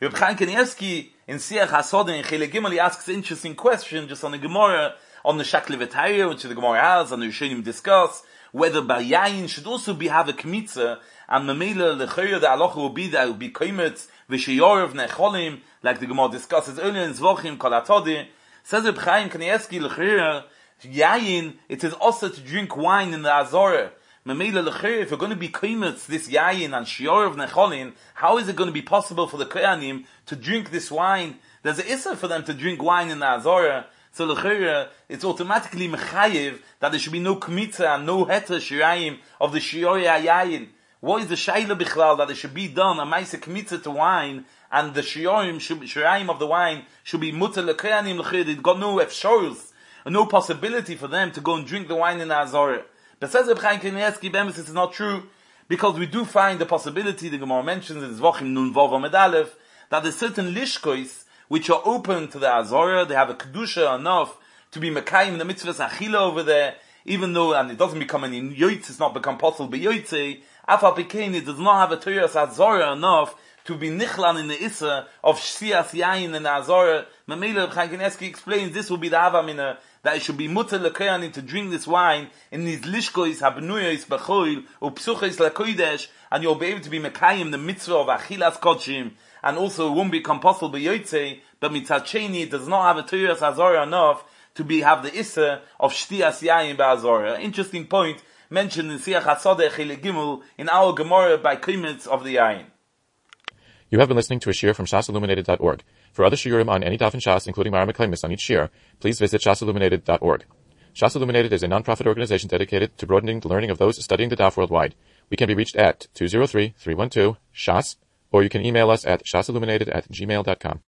Reb Chaim Kanievsky in Siach HaSodeh in Chilek Gimel, he asks an interesting question just on the Gemara, on the Shakli V'Tayr, which the Gemara has, and the Rishonim discuss, whether by Yayin should also be have a Kmitza, and Mamela L'Chayr, the Alocha will be that it will be Koimetz, V'Sheyorev Necholim, like the Gemara discusses earlier in Zvochim, Kol HaTodeh. Says Reb Chaim Kanievsky, L'Chayr, Yayin, it is also to drink wine in the Azorah. Mamela L'Chayr, if you're going to be Koimetz, this Yayin, and Sheyorev Necholin, how is it going to be possible for the Kohanim to drink this wine? There's an issa for them to drink wine in the Azorah. So L'Chayr, it's automatically Mechayiv that there should be no Kmitza and no Heter Shirayim of the Shiori Yayin. What is the Shaila Bichlal that it should be done, a Maisa Kmitza to wine, and the Shiorim, Shirayim of the wine should be Mutter L'Kohanim L'Chayr? They've got no Efshorus, no possibility for them to go and drink the wine in the Azorah. But says Reb Chaim Kanievsky, Bemis, this is not true, because we do find the possibility, the Gemara mentions in Zvochim Nun Vav Amud Aleph, that there's certain lishkois which are open to the Azorah, they have a kedusha enough to be Mekayim the mitzvahs achila over there, even though, and it doesn't become any yoytz, it's not become possible by yoytze, afal pikein, it does not have a Torah's Azorah enough to be nichlan in the issa of Shsias Yayin in the Azorah. Mamela Reb Chaim Kanievsky explains this will be the Avamina, that it should be mutter l'koyanim to drink this wine in these lishkois habnuyos b'choil upsuchos l'koidesh, and you'll be able to be mekayim the mitzvah of achilas kodshim, and also it won't become possible b'yotzei, but mitzad sheni it does not have a Torah's Azorah enough to be have the issa of shtias yayin b'Azorah. Interesting point mentioned in Siach HaSodeh Chilek Gimel in our Gemara by Koimetz of the yayin. You have been listening to a shiur from shas illuminated dot org. For other shiurim on any daf in Shas, including Mara Mekaymis on each shiur, please visit shas illuminated dot org. Shas Illuminated is a non-profit organization dedicated to broadening the learning of those studying the daf worldwide. We can be reached at two zero three, three one two, shas, or you can email us at shasilluminated at gmail dot com.